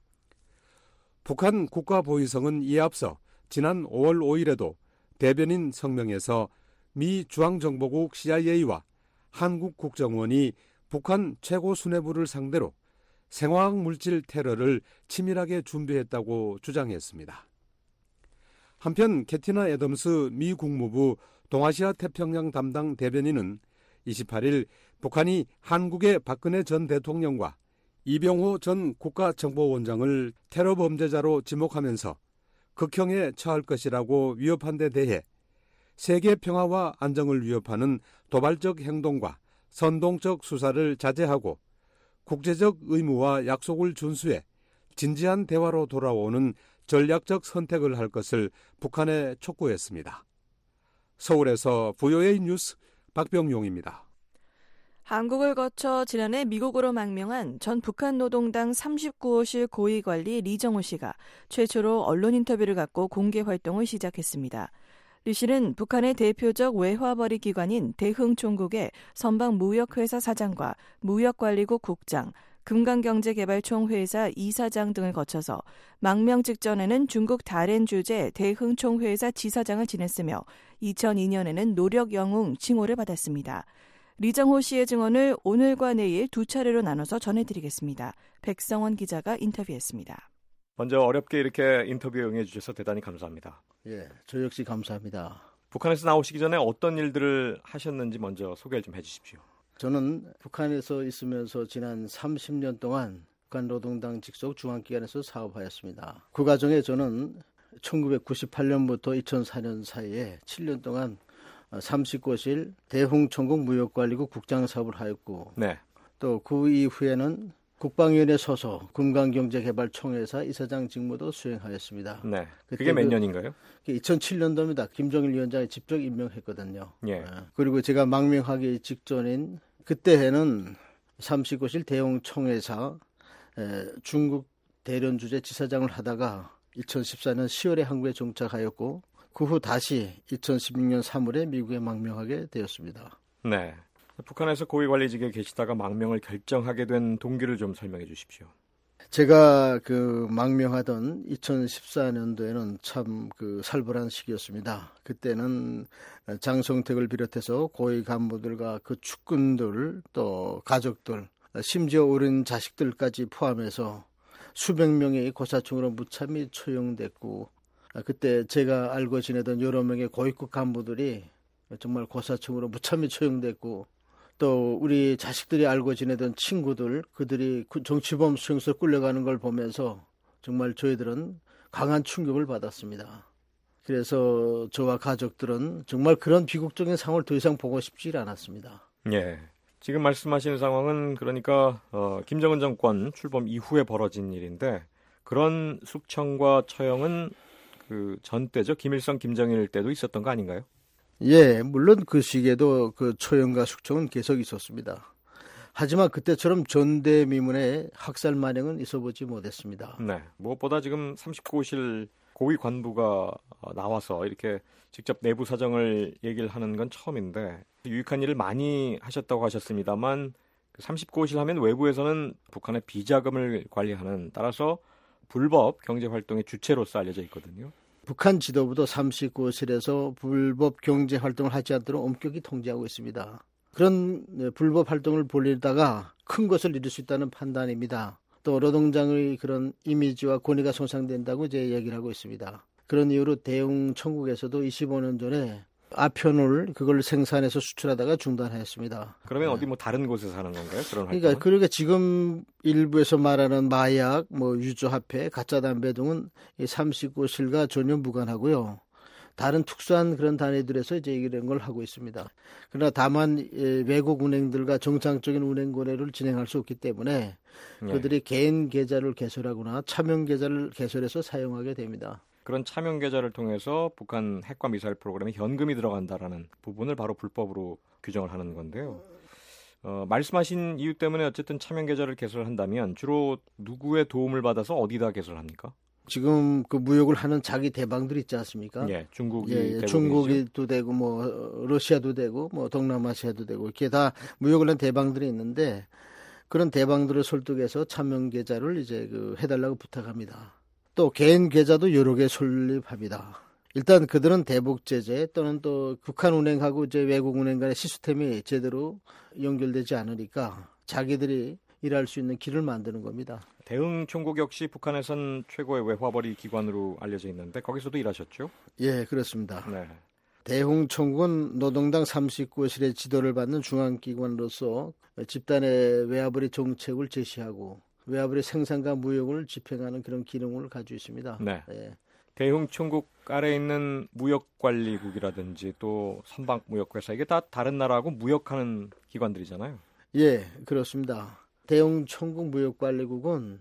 북한 국가보위성은 이에 앞서 지난 5월 5일에도 대변인 성명에서 미 중앙정보국 CIA와 한국 국정원이 북한 최고 수뇌부를 상대로 생화학 물질 테러를 치밀하게 준비했다고 주장했습니다. 한편 캐티나 애덤스 미 국무부 동아시아 태평양 담당 대변인은 28일 북한이 한국의 박근혜 전 대통령과 이병호 전 국가정보원장을 테러 범죄자로 지목하면서 극형에 처할 것이라고 위협한 데 대해 세계 평화와 안정을 위협하는 도발적 행동과 선동적 수사를 자제하고 국제적 의무와 약속을 준수해 진지한 대화로 돌아오는 전략적 선택을 할 것을 북한에 촉구했습니다. 서울에서 VOA 뉴스 박병용입니다. 한국을 거쳐 지난해 미국으로 망명한 전 북한 노동당 39호실 고위관리 리정호 씨가 최초로 언론 인터뷰를 갖고 공개 활동을 시작했습니다. 리 씨는 북한의 대표적 외화벌이 기관인 대흥총국의 선박무역회사 사장과 무역관리국 국장, 금강경제개발총회사 이사장 등을 거쳐서 망명 직전에는 중국 다롄 주재 대흥총회사 지사장을 지냈으며 2002년에는 노력영웅 칭호를 받았습니다. 리정호 씨의 증언을 오늘과 내일 두 차례로 나눠서 전해드리겠습니다. 백성원 기자가 인터뷰했습니다. 먼저 어렵게 이렇게 인터뷰에 응해주셔서 대단히 감사합니다. 예, 저 역시 감사합니다. 북한에서 나오시기 전에 어떤 일들을 하셨는지 먼저 소개를 좀 해주십시오. 저는 북한에서 있으면서 지난 30년 동안 북한 노동당 직속 중앙기관에서 사업하였습니다. 그 과정에 저는 1998년부터 2004년 사이에 7년 동안 39실 대홍천국 무역관리국 국장 사업을 하였고 네. 또 그 이후에는 국방위원회 소속 금강경제개발총회사 이사장 직무도 수행하였습니다. 네. 그게 몇 년인가요? 2007년도입니다. 김정일 위원장이 직접 임명했거든요. 예. 그리고 제가 망명하기 직전인 그때 해는 39실 대홍총회사 중국 대련 주재 지사장을 하다가 2014년 10월에 한국에 정착하였고 그 후 다시 2016년 3월에 미국에 망명하게 되었습니다. 네. 북한에서 고위관리직에 계시다가 망명을 결정하게 된 동기를 좀 설명해 주십시오. 제가 망명하던 2014년도에는 참 살벌한 시기였습니다. 그때는 장성택을 비롯해서 고위 간부들과 그 측근들 또 가족들 심지어 어린 자식들까지 포함해서 수백 명이 고사총으로 무참히 처형됐고 그때 제가 알고 지내던 여러 명의 고위급 간부들이 정말 고사총으로 무참히 처형됐고 또 우리 자식들이 알고 지내던 친구들 그들이 정치범 수용소에 끌려가는 걸 보면서 정말 저희들은 강한 충격을 받았습니다. 그래서 저와 가족들은 정말 그런 비극적인 상황을 더 이상 보고 싶지 않았습니다. 예. 지금 말씀하시는 상황은 그러니까 김정은 정권 출범 이후에 벌어진 일인데 그런 숙청과 처형은 그 전 때죠. 김일성, 김정일 때도 있었던 거 아닌가요? 예, 물론 그 시기에도 그 처형과 숙청은 계속 있었습니다. 하지만 그때처럼 전대미문의 학살 만행은 있어보지 못했습니다. 네, 무엇보다 지금 39실 고위 관부가 나와서 이렇게 직접 내부 사정을 얘기를 하는 건 처음인데 유익한 일을 많이 하셨다고 하셨습니다만 39실 하면 외부에서는 북한의 비자금을 관리하는 따라서 불법 경제활동의 주체로서 알려져 있거든요. 북한 지도부도 39실에서 불법 경제활동을 하지 않도록 엄격히 통제하고 있습니다. 그런 불법 활동을 벌이다가 큰 것을 이룰 수 있다는 판단입니다. 또 노동장의 그런 이미지와 권위가 손상된다고 이제 얘기를 하고 있습니다. 그런 이유로 대웅 청국에서도 25년 전에 아편을 그걸 생산해서 수출하다가 중단하였습니다. 그러면 어디 다른 곳에서 하는 건가요? 그런 활동은? 그러니까 지금 일부에서 말하는 마약, 유조화폐, 가짜 담배 등은 39실과 전혀 무관하고요. 다른 특수한 그런 단위들에서 이제 이런 걸 하고 있습니다. 그러나 다만 외국 은행들과 정상적인 은행 거래를 진행할 수 없기 때문에 그들이 개인 계좌를 개설하거나 차명 계좌를 개설해서 사용하게 됩니다. 그런 차명 계좌를 통해서 북한 핵과 미사일 프로그램에 현금이 들어간다라는 부분을 바로 불법으로 규정을 하는 건데요. 말씀하신 이유 때문에 어쨌든 차명 계좌를 개설한다면 주로 누구의 도움을 받아서 어디다 개설합니까? 지금 그 무역을 하는 자기 대방들 있지 않습니까? 예, 중국이 중국도 되고 러시아도 되고 동남아시아도 되고 이렇게 다 무역을 한 대방들이 있는데 그런 대방들을 설득해서 차명 계좌를 이제 해달라고 부탁합니다. 또 개인 계좌도 여러 개 설립합니다. 일단 그들은 대북 제재 또는 또 북한 은행하고 이제 외국 은행 간의 시스템이 제대로 연결되지 않으니까 자기들이 일할 수 있는 길을 만드는 겁니다. 대흥 총국 역시 북한에선 최고의 외화벌이 기관으로 알려져 있는데 거기서도 일하셨죠? 예, 그렇습니다. 네. 대흥 총국은 노동당 39실의 지도를 받는 중앙기관으로서 집단의 외화벌이 정책을 제시하고 외화벌이 생산과 무역을 집행하는 그런 기능을 가지고 있습니다. 네. 예. 대흥 총국 아래에 있는 무역관리국이라든지 또 선박무역회사 이게 다 다른 나라하고 무역하는 기관들이잖아요. 예, 그렇습니다. 대흥 총국 무역관리국은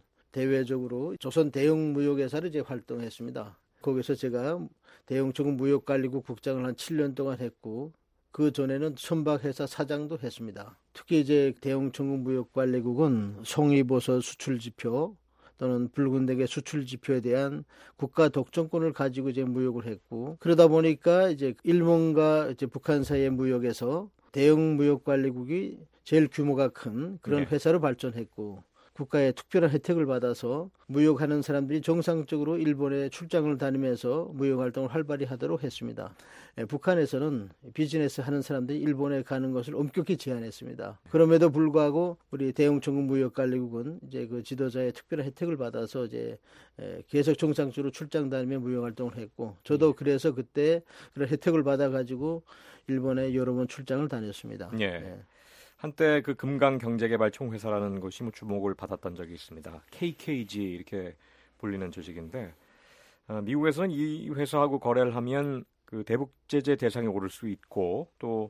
대외적으로 조선 대흥 무역회사를 이제 활동했습니다. 거기서 제가 대흥 총국 무역관리국 국장을 한 7년 동안 했고 그 전에는 선박회사 사장도 했습니다. 특히 이제 대흥 총국 무역관리국은 송이버섯 수출지표 또는 붉은 대게 수출지표에 대한 국가 독점권을 가지고 이제 무역을 했고 그러다 보니까 이제 일본과 이제 북한 사이의 무역에서 대흥 무역관리국이 제일 규모가 큰 그런 회사로 발전했고 국가의 특별한 혜택을 받아서 무역하는 사람들이 정상적으로 일본에 출장을 다니면서 무역 활동을 활발히 하도록 했습니다. 북한에서는 비즈니스 하는 사람들이 일본에 가는 것을 엄격히 제한했습니다. 그럼에도 불구하고 우리 대흥 총국 무역관리국은 이제 그 지도자의 특별한 혜택을 받아서 이제 계속 정상적으로 출장 다니며 무역 활동을 했고 저도 그래서 그때 그런 혜택을 받아가지고 일본에 여러 번 출장을 다녔습니다. 예. 한때 그 금강경제개발총회사라는 것이 뭐 주목을 받았던 적이 있습니다. KKG 이렇게 불리는 조직인데 미국에서는 이 회사하고 거래를 하면 그 대북 제재 대상에 오를 수 있고 또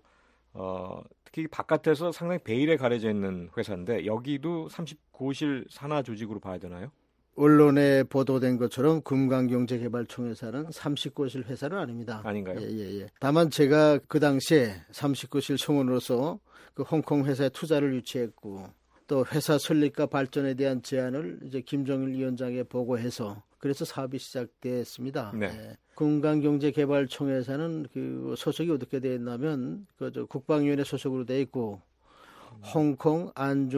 특히 바깥에서 상당히 베일에 가려져 있는 회사인데 여기도 39실 산하 조직으로 봐야 되나요? 언론에 보도된 것처럼 금강경제개발총회사는 39실 회사는 아닙니다. 아닌가요? 예. 다만 제가 그 당시에 39실 청원으로서 그 홍콩 회사에 투자를 유치했고 또 회사 설립과 발전에 대한 제안을 이제 김정일 위원장에 보고해서 그래서 사업이 시작됐습니다. 네. 예. 금강경제개발총회사는 그 소속이 어떻게 되어 있냐면 국방위원회 소속으로 되어 있고 홍콩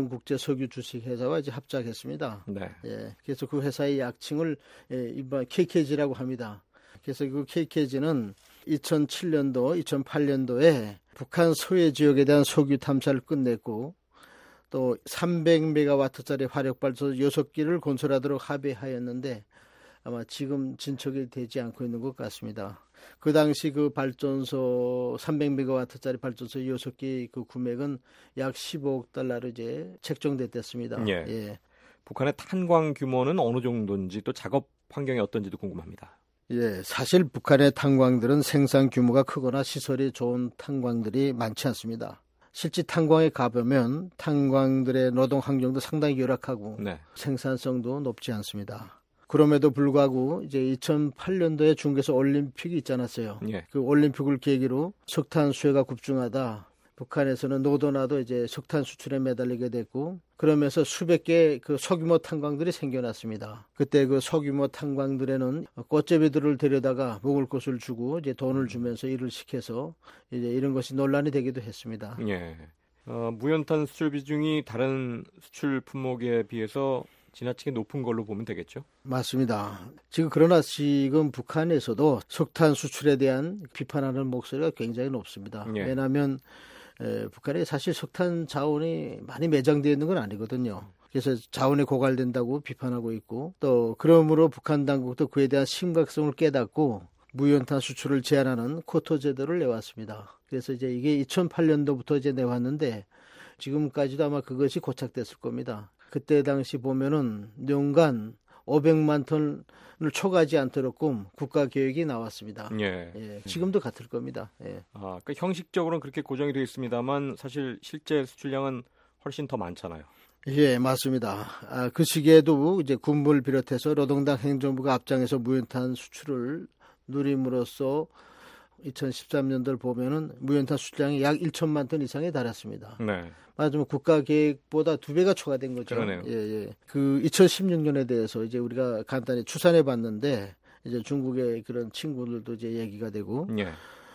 안중국제석유주식회사와 이제 합작했습니다. 네. 예, 그래서 그 회사의 약칭을 이번 KKG라고 합니다. 그래서 그 KKG는 2007년도, 2008년도에 북한 소해 지역에 대한 석유 탐사를 끝냈고 또 300메가와트짜리 화력발전소 6기를 건설하도록 합의하였는데 아마 지금 진척이 되지 않고 있는 것 같습니다. 그 당시 그 발전소 300메가와트짜리 발전소 6기 그 구매액은 약 15억 달러로 이제 책정됐습니다. 예. 예. 북한의 탄광 규모는 어느 정도인지 또 작업 환경이 어떤지도 궁금합니다. 예, 사실 북한의 탄광들은 생산 규모가 크거나 시설이 좋은 탄광들이 많지 않습니다. 실제 탄광에 가보면 탄광들의 노동 환경도 상당히 열악하고 네. 생산성도 높지 않습니다. 그럼에도 불구하고 이제 2008년도에 중국에서 올림픽이 있지 않았어요. 예. 그 올림픽을 계기로 석탄 수요가 급증하다 북한에서는 노도나도 이제 석탄 수출에 매달리게 됐고 그러면서 수백 개의 그 소규모 탄광들이 생겨났습니다. 그때 그 소규모 탄광들에는 꽃제비들을 데려다가 먹을 것을 주고 이제 돈을 주면서 일을 시켜서 이제 이런 것이 논란이 되기도 했습니다. 예. 무연탄 수출 비중이 다른 수출 품목에 비해서 지나치게 높은 걸로 보면 되겠죠? 맞습니다. 그러나 지금 북한에서도 석탄 수출에 대한 비판하는 목소리가 굉장히 높습니다. 예. 왜냐하면 북한에 사실 석탄 자원이 많이 매장되어 있는 건 아니거든요. 그래서 자원이 고갈된다고 비판하고 있고 또 그러므로 북한 당국도 그에 대한 심각성을 깨닫고 무연탄 수출을 제한하는 쿼터 제도를 내왔습니다. 그래서 이제 이게 2008년도부터 이제 내왔는데 지금까지도 아마 그것이 고착됐을 겁니다. 그때 당시 보면은 연간 500만 톤을 초과하지 않도록 국가 계획이 나왔습니다. 예. 예, 지금도 같을 겁니다. 예. 그러니까 형식적으로는 그렇게 고정이 되어 있습니다만 사실 실제 수출량은 훨씬 더 많잖아요. 예, 맞습니다. 그 시기에도 이제 군부를 비롯해서 노동당 행정부가 앞장에서 무연탄 수출을 누림으로써 2013년도를 보면은 무연탄 수출량이 약 1천만 톤 이상에 달했습니다. 네. 맞으면 국가 계획보다 2배가 초과된 거죠. 그러네요. 예. 그 2016년에 대해서 이제 우리가 간단히 추산해 봤는데 이제 중국의 그런 친구들도 이제 얘기가 되고 예.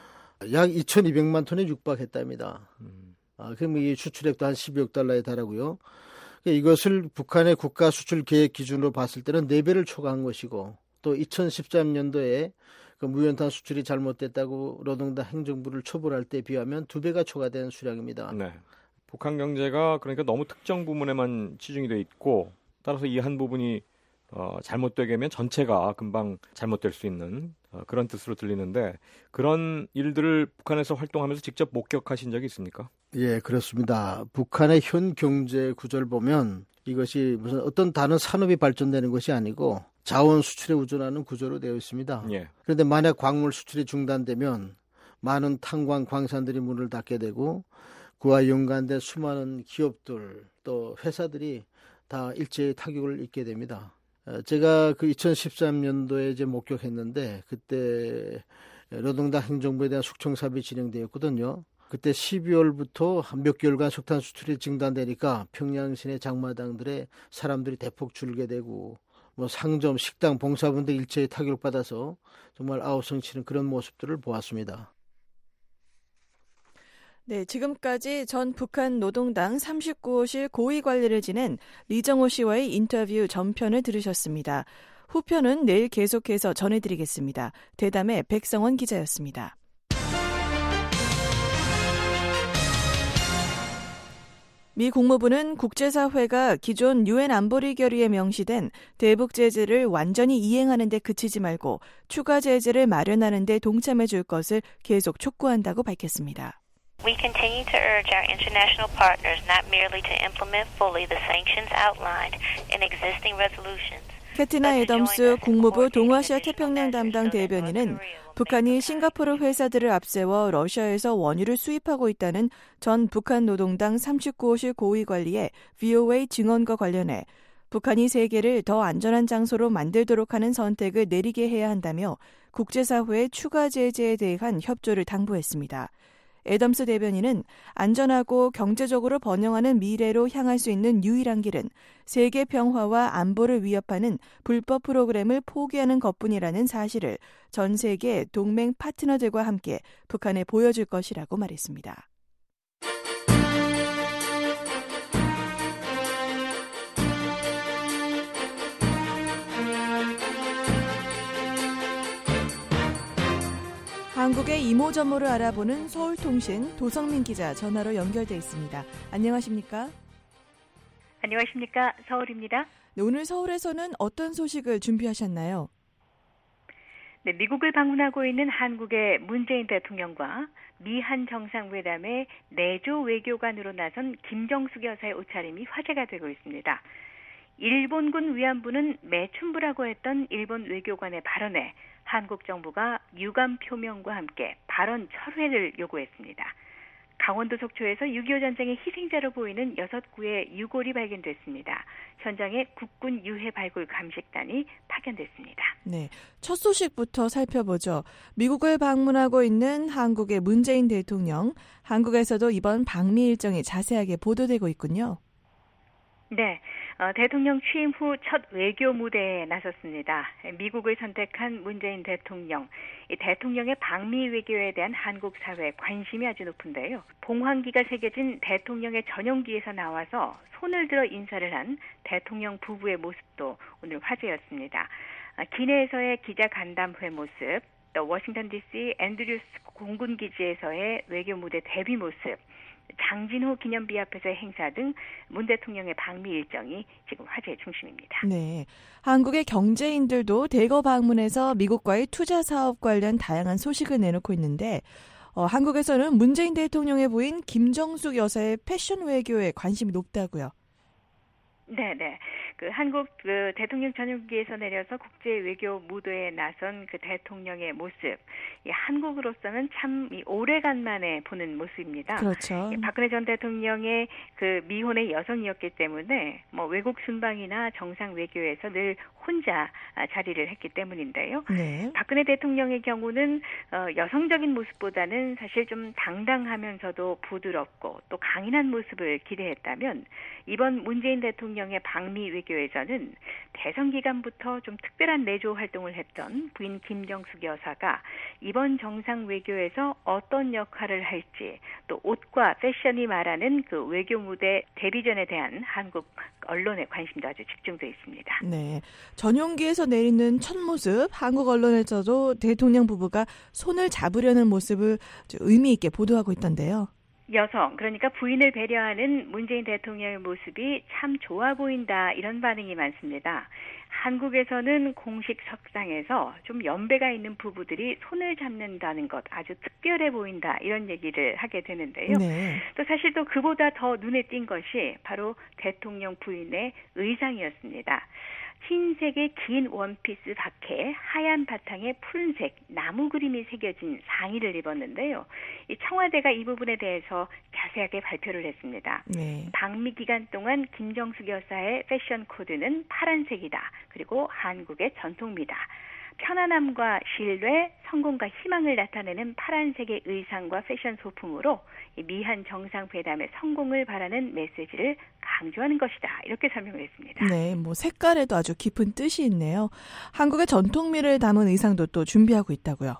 약 2,200만 톤에 육박했답니다. 그럼 이 수출액도 한 12억 달러에 달하고요. 이것을 북한의 국가 수출 계획 기준으로 봤을 때는 4배를 초과한 것이고 또 2013년도에 그 무연탄 수출이 잘못됐다고 노동당 행정부를 처벌할 때 비하면 2배가 초과된 수량입니다. 네. 북한 경제가 그러니까 너무 특정 부문에만 치중이 돼 있고 따라서 이 한 부분이 잘못되게 하면 전체가 금방 잘못될 수 있는 그런 뜻으로 들리는데 그런 일들을 북한에서 활동하면서 직접 목격하신 적이 있습니까? 예, 그렇습니다. 북한의 현 경제 구조를 보면 이것이 무슨 어떤 다른 산업이 발전되는 것이 아니고 자원 수출에 의존하는 구조로 되어 있습니다. 예. 그런데 만약 광물 수출이 중단되면 많은 탄광 광산들이 문을 닫게 되고 그와 연관된 수많은 기업들 또 회사들이 다 일제히 타격을 입게 됩니다. 제가 그 2013년도에 이제 목격했는데 그때 노동당 행정부에 대한 숙청 사업이 진행되었거든요. 그때 12월부터 몇 개월간 석탄 수출이 중단되니까 평양 시내 장마당들에 사람들이 대폭 줄게 되고 뭐 상점, 식당, 봉사분들 일제히 타격받아서 정말 아우성치는 그런 모습들을 보았습니다. 네, 지금까지 전 북한 노동당 39호실 고위 관리를 지낸 리정호 씨와의 인터뷰 전편을 들으셨습니다. 후편은 내일 계속해서 전해드리겠습니다. 대담의 백성원 기자였습니다. 미 국무부는 국제사회가 기존 유엔 안보리 결의에 명시된 대북 제재를 완전히 이행하는 데 그치지 말고 추가 제재를 마련하는 데 동참해 줄 것을 계속 촉구한다고 밝혔습니다. We continue to urge our international partners not merely to implement fully the sanctions outlined in existing resolutions. 캐티나 애덤스 국무부 동아시아 태평양 담당 대변인은 북한이 싱가포르 회사들을 앞세워 러시아에서 원유를 수입하고 있다는 전 북한 노동당 39호실 고위 관리의 VOA 증언과 관련해 북한이 세계를 더 안전한 장소로 만들도록 하는 선택을 내리게 해야 한다며 국제사회의 추가 제재에 대한 협조를 당부했습니다. 애덤스 대변인은 안전하고 경제적으로 번영하는 미래로 향할 수 있는 유일한 길은 세계 평화와 안보를 위협하는 불법 프로그램을 포기하는 것뿐이라는 사실을 전 세계 동맹 파트너들과 함께 북한에 보여줄 것이라고 말했습니다. 한국의 이모저모를 알아보는 서울통신 도성민 기자 전화로 연결돼 있습니다. 안녕하십니까? 안녕하십니까? 서울입니다. 네, 오늘 서울에서는 어떤 소식을 준비하셨나요? 네, 미국을 방문하고 있는 한국의 문재인 대통령과 미한 정상회담에 내조 외교관으로 나선 김정숙 여사의 옷차림이 화제가 되고 있습니다. 일본군 위안부는 매춘부라고 했던 일본 외교관의 발언에 한국 정부가 유감 표명과 함께 발언 철회를 요구했습니다. 강원도 속초에서 6.25 전쟁의 희생자로 보이는 6구의 유골이 발견됐습니다. 현장에 국군 유해 발굴 감식단이 파견됐습니다. 네, 첫 소식부터 살펴보죠. 미국을 방문하고 있는 한국의 문재인 대통령, 한국에서도 이번 방미 일정이 자세하게 보도되고 있군요. 네, 대통령 취임 후 첫 외교 무대에 나섰습니다. 미국을 선택한 문재인 대통령, 이 대통령의 방미 외교에 대한 한국 사회 관심이 아주 높은데요. 봉황기가 새겨진 대통령의 전용기에서 나와서 손을 들어 인사를 한 대통령 부부의 모습도 오늘 화제였습니다. 기내에서의 기자 간담회 모습, 또 워싱턴 DC 앤드류스 공군기지에서의 외교 무대 데뷔 모습, 장진호 기념비 앞에서의 행사 등 문 대통령의 방미 일정이 지금 화제의 중심입니다. 네, 한국의 경제인들도 대거 방문해서 미국과의 투자 사업 관련 다양한 소식을 내놓고 있는데 한국에서는 문재인 대통령의 부인 김정숙 여사의 패션 외교에 관심이 높다고요. 네. 한국 대통령 전용기에서 내려서 국제 외교 무대에 나선 그 대통령의 모습, 한국으로서는 참 오래간만에 보는 모습입니다. 그렇죠. 박근혜 전 대통령의 그 미혼의 여성이었기 때문에 외국 순방이나 정상 외교에서 늘 혼자 자리를 했기 때문인데요. 네. 박근혜 대통령의 경우는 여성적인 모습보다는 사실 좀 당당하면서도 부드럽고 또 강인한 모습을 기대했다면 이번 문재인 대통령의 방미 외교에서는 대선 기간부터 좀 특별한 내조 활동을 했던 부인 김정숙 여사가 이번 정상 외교에서 어떤 역할을 할지, 또 옷과 패션이 말하는 그 외교 무대 데뷔전에 대한 한국 언론의 관심도 아주 집중돼 있습니다. 네, 전용기에서 내리는 첫 모습, 한국 언론에서도 대통령 부부가 손을 잡으려는 모습을 의미 있게 보도하고 있던데요. 여성, 그러니까 부인을 배려하는 문재인 대통령의 모습이 참 좋아 보인다, 이런 반응이 많습니다. 한국에서는 공식 석상에서 좀 연배가 있는 부부들이 손을 잡는다는 것 아주 특별해 보인다, 이런 얘기를 하게 되는데요. 네. 또 사실 또 그보다 더 눈에 띈 것이 바로 대통령 부인의 의상이었습니다. 흰색의 긴 원피스 밖에 하얀 바탕에 푸른색 나무 그림이 새겨진 상의를 입었는데요. 이 청와대가 이 부분에 대해서 자세하게 발표를 했습니다. 네. 방미 기간 동안 김정숙 여사의 패션 코드는 파란색이다. 그리고 한국의 전통미다. 편안함과 신뢰, 성공과 희망을 나타내는 파란색의 의상과 패션 소품으로 미한 정상회담의 성공을 바라는 메시지를 강조하는 것이다, 이렇게 설명을 했습니다. 네, 색깔에도 아주 깊은 뜻이 있네요. 한국의 전통미를 담은 의상도 또 준비하고 있다고요.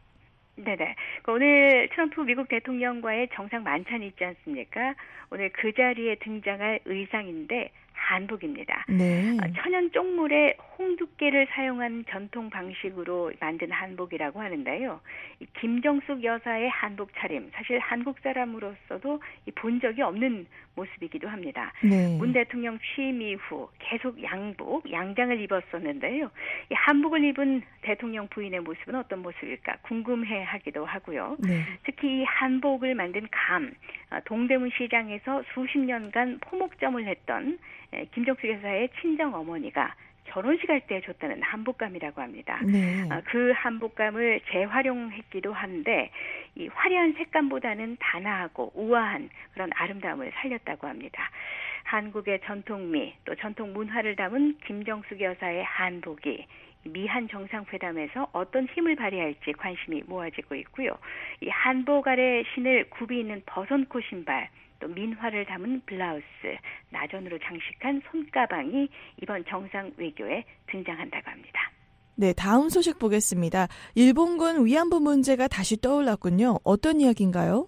네네. 오늘 트럼프 미국 대통령과의 정상 만찬이 있지 않습니까? 오늘 그 자리에 등장할 의상인데 한복입니다. 네. 천연 쪽물에 홍두깨를 사용한 전통 방식으로 만든 한복이라고 하는데요. 이 김정숙 여사의 한복 차림, 사실 한국 사람으로서도 본 적이 없는 모습이기도 합니다. 네. 문 대통령 취임 이후 계속 양장을 입었었는데요. 이 한복을 입은 대통령 부인의 모습은 어떤 모습일까 궁금해하기도 하고요. 네. 특히 이 한복을 만든 동대문 시장에서 수십 년간 포목점을 했던 김정숙 여사의 친정 어머니가 결혼식 할 때 줬다는 한복감이라고 합니다. 네. 그 한복감을 재활용했기도 한데 이 화려한 색감보다는 단아하고 우아한 그런 아름다움을 살렸다고 합니다. 한국의 전통미 또 전통 문화를 담은 김정숙 여사의 한복이 미한 정상회담에서 어떤 힘을 발휘할지 관심이 모아지고 있고요. 이 한복 아래 신을 굽이 있는 버선코 신발 또 민화를 담은 블라우스, 나전으로 장식한 손가방이 이번 정상 외교에 등장한다고 합니다. 네, 다음 소식 보겠습니다. 일본군 위안부 문제가 다시 떠올랐군요. 어떤 이야기인가요?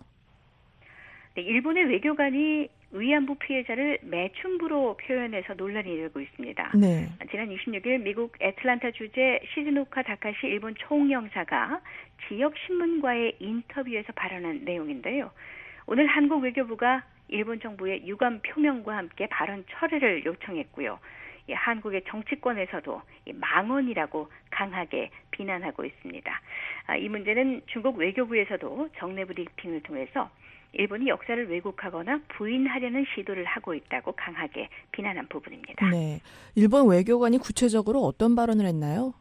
네, 일본의 외교관이 위안부 피해자를 매춘부로 표현해서 논란이 일고 있습니다. 네. 지난 26일 미국 애틀란타 주재 시즈노카 다카시 일본 총영사가 지역 신문과의 인터뷰에서 발언한 내용인데요. 오늘 한국 외교부가 일본 정부의 유감 표명과 함께 발언 철회를 요청했고요. 한국의 정치권에서도 망언이라고 강하게 비난하고 있습니다. 이 문제는 중국 외교부에서도 정례 브리핑을 통해서 일본이 역사를 왜곡하거나 부인하려는 시도를 하고 있다고 강하게 비난한 부분입니다. 네, 일본 외교관이 구체적으로 어떤 발언을 했나요?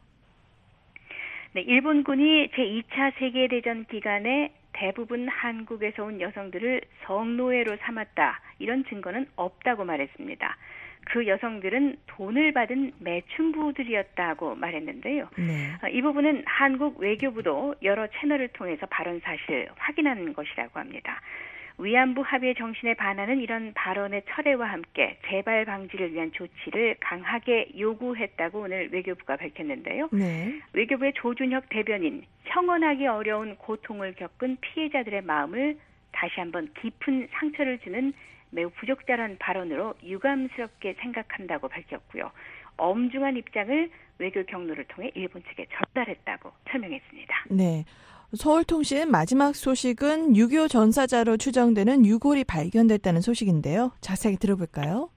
네, 일본군이 제2차 세계대전 기간에 대부분 한국에서 온 여성들을 성노예로 삼았다. 이런 증거는 없다고 말했습니다. 그 여성들은 돈을 받은 매춘부들이었다고 말했는데요. 네. 이 부분은 한국 외교부도 여러 채널을 통해서 발언 사실을 확인한 것이라고 합니다. 위안부 합의의 정신에 반하는 이런 발언의 철회와 함께 재발 방지를 위한 조치를 강하게 요구했다고 오늘 외교부가 밝혔는데요. 네. 외교부의 조준혁 대변인, 형언하기 어려운 고통을 겪은 피해자들의 마음을 다시 한번 깊은 상처를 주는 매우 부적절한 발언으로 유감스럽게 생각한다고 밝혔고요. 엄중한 입장을 외교 경로를 통해 일본 측에 전달했다고 설명했습니다. 네. 서울통신 마지막 소식은 6.25 전사자로 추정되는 유골이 발견됐다는 소식인데요. 자세히 들어볼까요?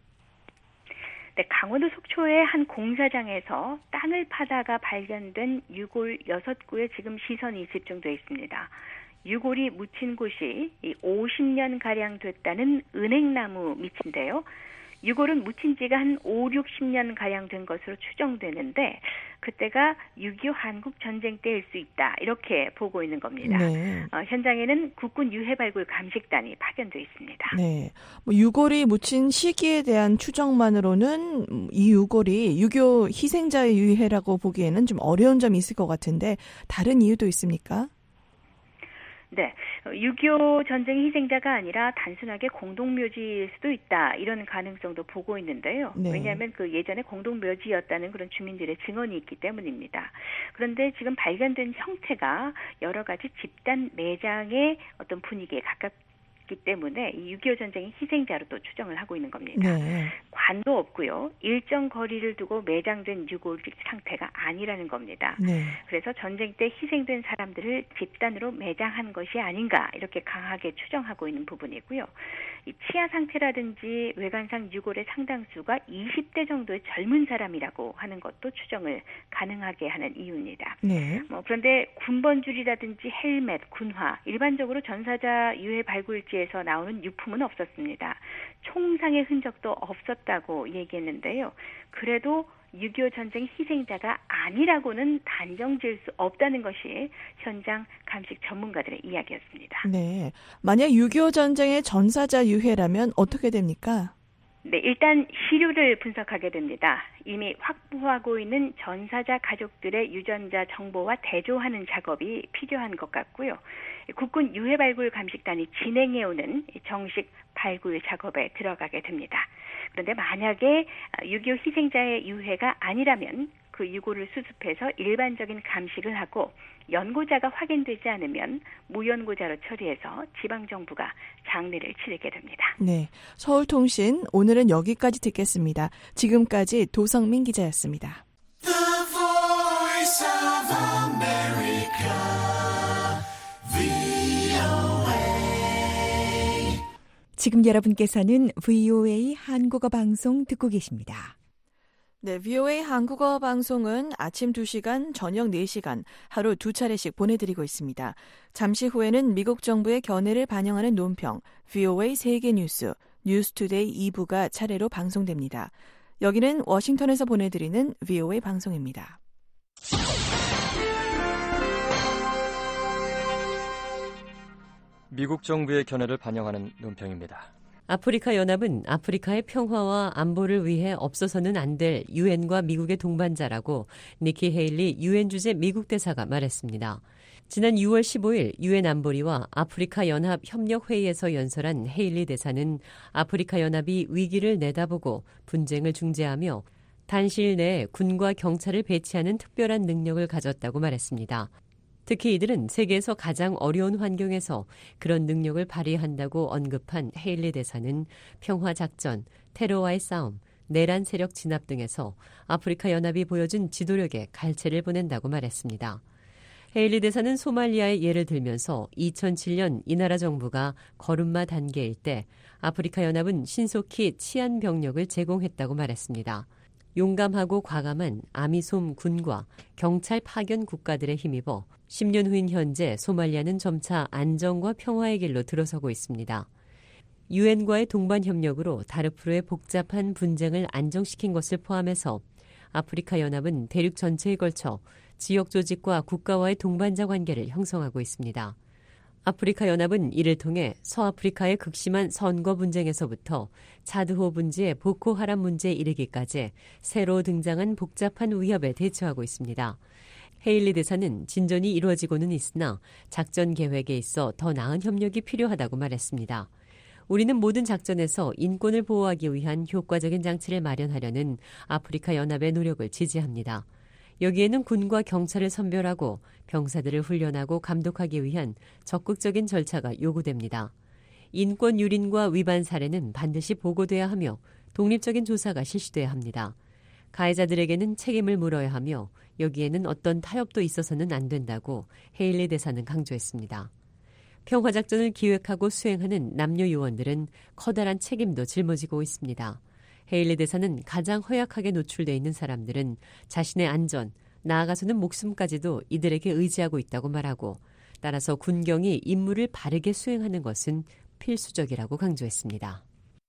네, 강원도 속초의 한 공사장에서 땅을 파다가 발견된 유골 6구에 지금 시선이 집중돼 있습니다. 유골이 묻힌 곳이 50년가량 됐다는 은행나무 밑인데요. 유골은 묻힌 지가 한 5, 60년가량 된 것으로 추정되는데 그때가 6.25 한국 전쟁 때일 수 있다. 이렇게 보고 있는 겁니다. 네. 현장에는 국군 유해발굴 감식단이 파견돼 있습니다. 네, 유골이 묻힌 시기에 대한 추정만으로는 이 유골이 6.25 희생자의 유해라고 보기에는 좀 어려운 점이 있을 것 같은데 다른 이유도 있습니까? 네, 6.25 전쟁 희생자가 아니라 단순하게 공동묘지일 수도 있다 이런 가능성도 보고 있는데요. 네. 왜냐하면 그 예전에 공동묘지였다는 그런 주민들의 증언이 있기 때문입니다. 그런데 지금 발견된 형태가 여러 가지 집단 매장의 어떤 분위기에 가깝기 때문에 이 6.25 전쟁의 희생자로 또 추정을 하고 있는 겁니다. 네. 관도 없고요. 일정 거리를 두고 매장된 유골 상태가 아니라는 겁니다. 네. 그래서 전쟁 때 희생된 사람들을 집단으로 매장한 것이 아닌가 이렇게 강하게 추정하고 있는 부분이고요. 이 치아 상태라든지 외관상 유골의 상당수가 20대 정도의 젊은 사람이라고 하는 것도 추정을 가능하게 하는 이유입니다. 네. 그런데 군번줄이라든지 헬멧, 군화, 일반적으로 전사자 유해 발굴지에서 나오는 유품은 없었습니다. 총상의 흔적도 없었다고 얘기했는데요. 그래도 6.25 전쟁 희생자가 아니라고는 단정 지을 수 없다는 것이 현장 감식 전문가들의 이야기였습니다. 네, 만약 6.25 전쟁의 전사자 유해라면 어떻게 됩니까? 네, 일단 시료를 분석하게 됩니다. 이미 확보하고 있는 전사자 가족들의 유전자 정보와 대조하는 작업이 필요한 것 같고요. 국군 유해발굴 감식단이 진행해오는 정식 발굴 작업에 들어가게 됩니다. 그런데 만약에 6.25 희생자의 유해가 아니라면 그 유골을 수습해서 일반적인 감식을 하고 연고자가 확인되지 않으면 무연고자로 처리해서 지방정부가 장례를 치르게 됩니다. 네, 서울통신 오늘은 여기까지 듣겠습니다. 지금까지 도성민 기자였습니다. The Voice of America, VOA. 지금 여러분께서는 VOA 한국어 방송 듣고 계십니다. 네, VOA 한국어 방송은 아침 2시간, 저녁 4시간, 하루 2차례씩 보내드리고 있습니다. 잠시 후에는 미국 정부의 견해를 반영하는 논평, VOA 세계뉴스, 뉴스투데이 2부가 차례로 방송됩니다. 여기는 워싱턴에서 보내드리는 VOA 방송입니다. 미국 정부의 견해를 반영하는 논평입니다. 아프리카 연합은 아프리카의 평화와 안보를 위해 없어서는 안 될 유엔과 미국의 동반자라고 니키 헤일리 유엔 주재 미국 대사가 말했습니다. 지난 6월 15일 유엔 안보리와 아프리카 연합 협력회의에서 연설한 헤일리 대사는 아프리카 연합이 위기를 내다보고 분쟁을 중재하며 단시일 내에 군과 경찰을 배치하는 특별한 능력을 가졌다고 말했습니다. 특히 이들은 세계에서 가장 어려운 환경에서 그런 능력을 발휘한다고 언급한 헤일리 대사는 평화작전, 테러와의 싸움, 내란 세력 진압 등에서 아프리카 연합이 보여준 지도력에 갈채를 보낸다고 말했습니다. 헤일리 대사는 소말리아의 예를 들면서 2007년 이 나라 정부가 걸음마 단계일 때 아프리카 연합은 신속히 치안 병력을 제공했다고 말했습니다. 용감하고 과감한 아미솜 군과 경찰 파견 국가들에 힘입어 10년 후인 현재 소말리아는 점차 안정과 평화의 길로 들어서고 있습니다. 유엔과의 동반 협력으로 다르푸르의 복잡한 분쟁을 안정시킨 것을 포함해서 아프리카 연합은 대륙 전체에 걸쳐 지역 조직과 국가와의 동반자 관계를 형성하고 있습니다. 아프리카 연합은 이를 통해 서아프리카의 극심한 선거 분쟁에서부터 차드호 분지의 보코하람 문제에 이르기까지 새로 등장한 복잡한 위협에 대처하고 있습니다. 헤일리 대사는 진전이 이루어지고는 있으나 작전 계획에 있어 더 나은 협력이 필요하다고 말했습니다. 우리는 모든 작전에서 인권을 보호하기 위한 효과적인 장치를 마련하려는 아프리카 연합의 노력을 지지합니다. 여기에는 군과 경찰을 선별하고 병사들을 훈련하고 감독하기 위한 적극적인 절차가 요구됩니다. 인권 유린과 위반 사례는 반드시 보고돼야 하며 독립적인 조사가 실시돼야 합니다. 가해자들에게는 책임을 물어야 하며 여기에는 어떤 타협도 있어서는 안 된다고 헤일리 대사는 강조했습니다. 평화작전을 기획하고 수행하는 남녀 요원들은 커다란 책임도 짊어지고 있습니다. 헤일리 대사는 가장 허약하게 노출돼 있는 사람들은 자신의 안전, 나아가서는 목숨까지도 이들에게 의지하고 있다고 말하고 따라서 군경이 임무를 바르게 수행하는 것은 필수적이라고 강조했습니다.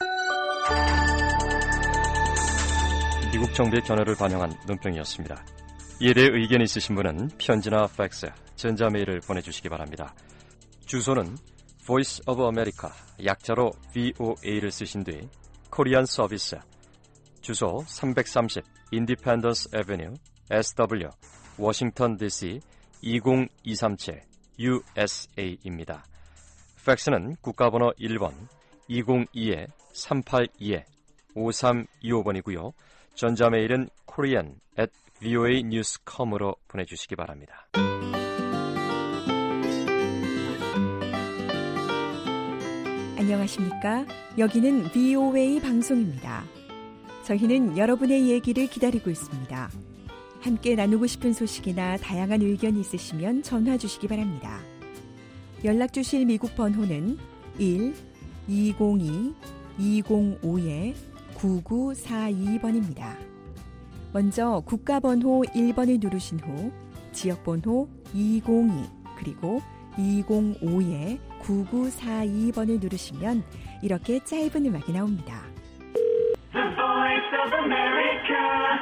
미국 정부의 견해를 반영한 논평이었습니다. 이에 대해 의견 있으신 분은 편지나 팩스, 전자메일을 보내주시기 바랍니다. 주소는 Voice of America, 약자로 VOA를 쓰신 뒤 코리안 서비스, 주소 330 Independence Avenue, SW, 워싱턴 DC 20237 USA입니다. 팩스는 국가번호 1번 202-382-5325번이고요. 전자메일은 korean@voanews.com으로 보내주시기 바랍니다. 안녕하십니까? 여기는 VOA 방송입니다. 저희는 여러분의 얘기를 기다리고 있습니다. 함께 나누고 싶은 소식이나 다양한 의견이 있으시면 전화 주시기 바랍니다. 연락 주실 미국 번호는 1-202-205-9942번입니다. 먼저 국가번호 1번을 누르신 후 지역번호 202 그리고 205-9942번을 누르시면 이렇게 짧은 음악이 나옵니다. The Voice of America,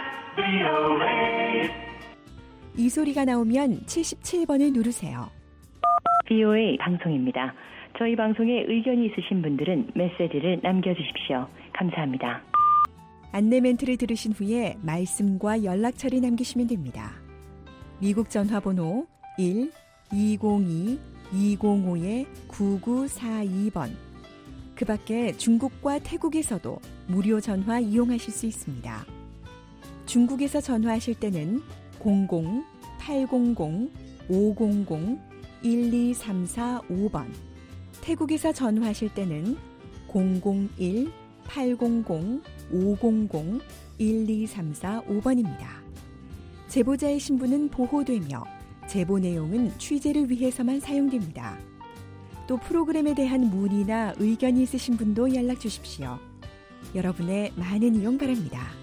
VOA. 이 소리가 나오면 77번을 누르세요. VOA 방송입니다. 저희 방송에 의견이 있으신 분들은 메시지를 남겨주십시오. 감사합니다. 안내 멘트를 들으신 후에 말씀과 연락처를 남기시면 됩니다. 미국 전화번호 1-202-205-9942번. 그 밖에 중국과 태국에서도 무료 전화 이용하실 수 있습니다. 중국에서 전화하실 때는 00-800-500-1234-5번. 태국에서 전화하실 때는 001-800-500-1234-5번입니다. 제보자의 신분은 보호되며 제보 내용은 취재를 위해서만 사용됩니다. 또 프로그램에 대한 문의나 의견이 있으신 분도 연락 주십시오. 여러분의 많은 이용 바랍니다.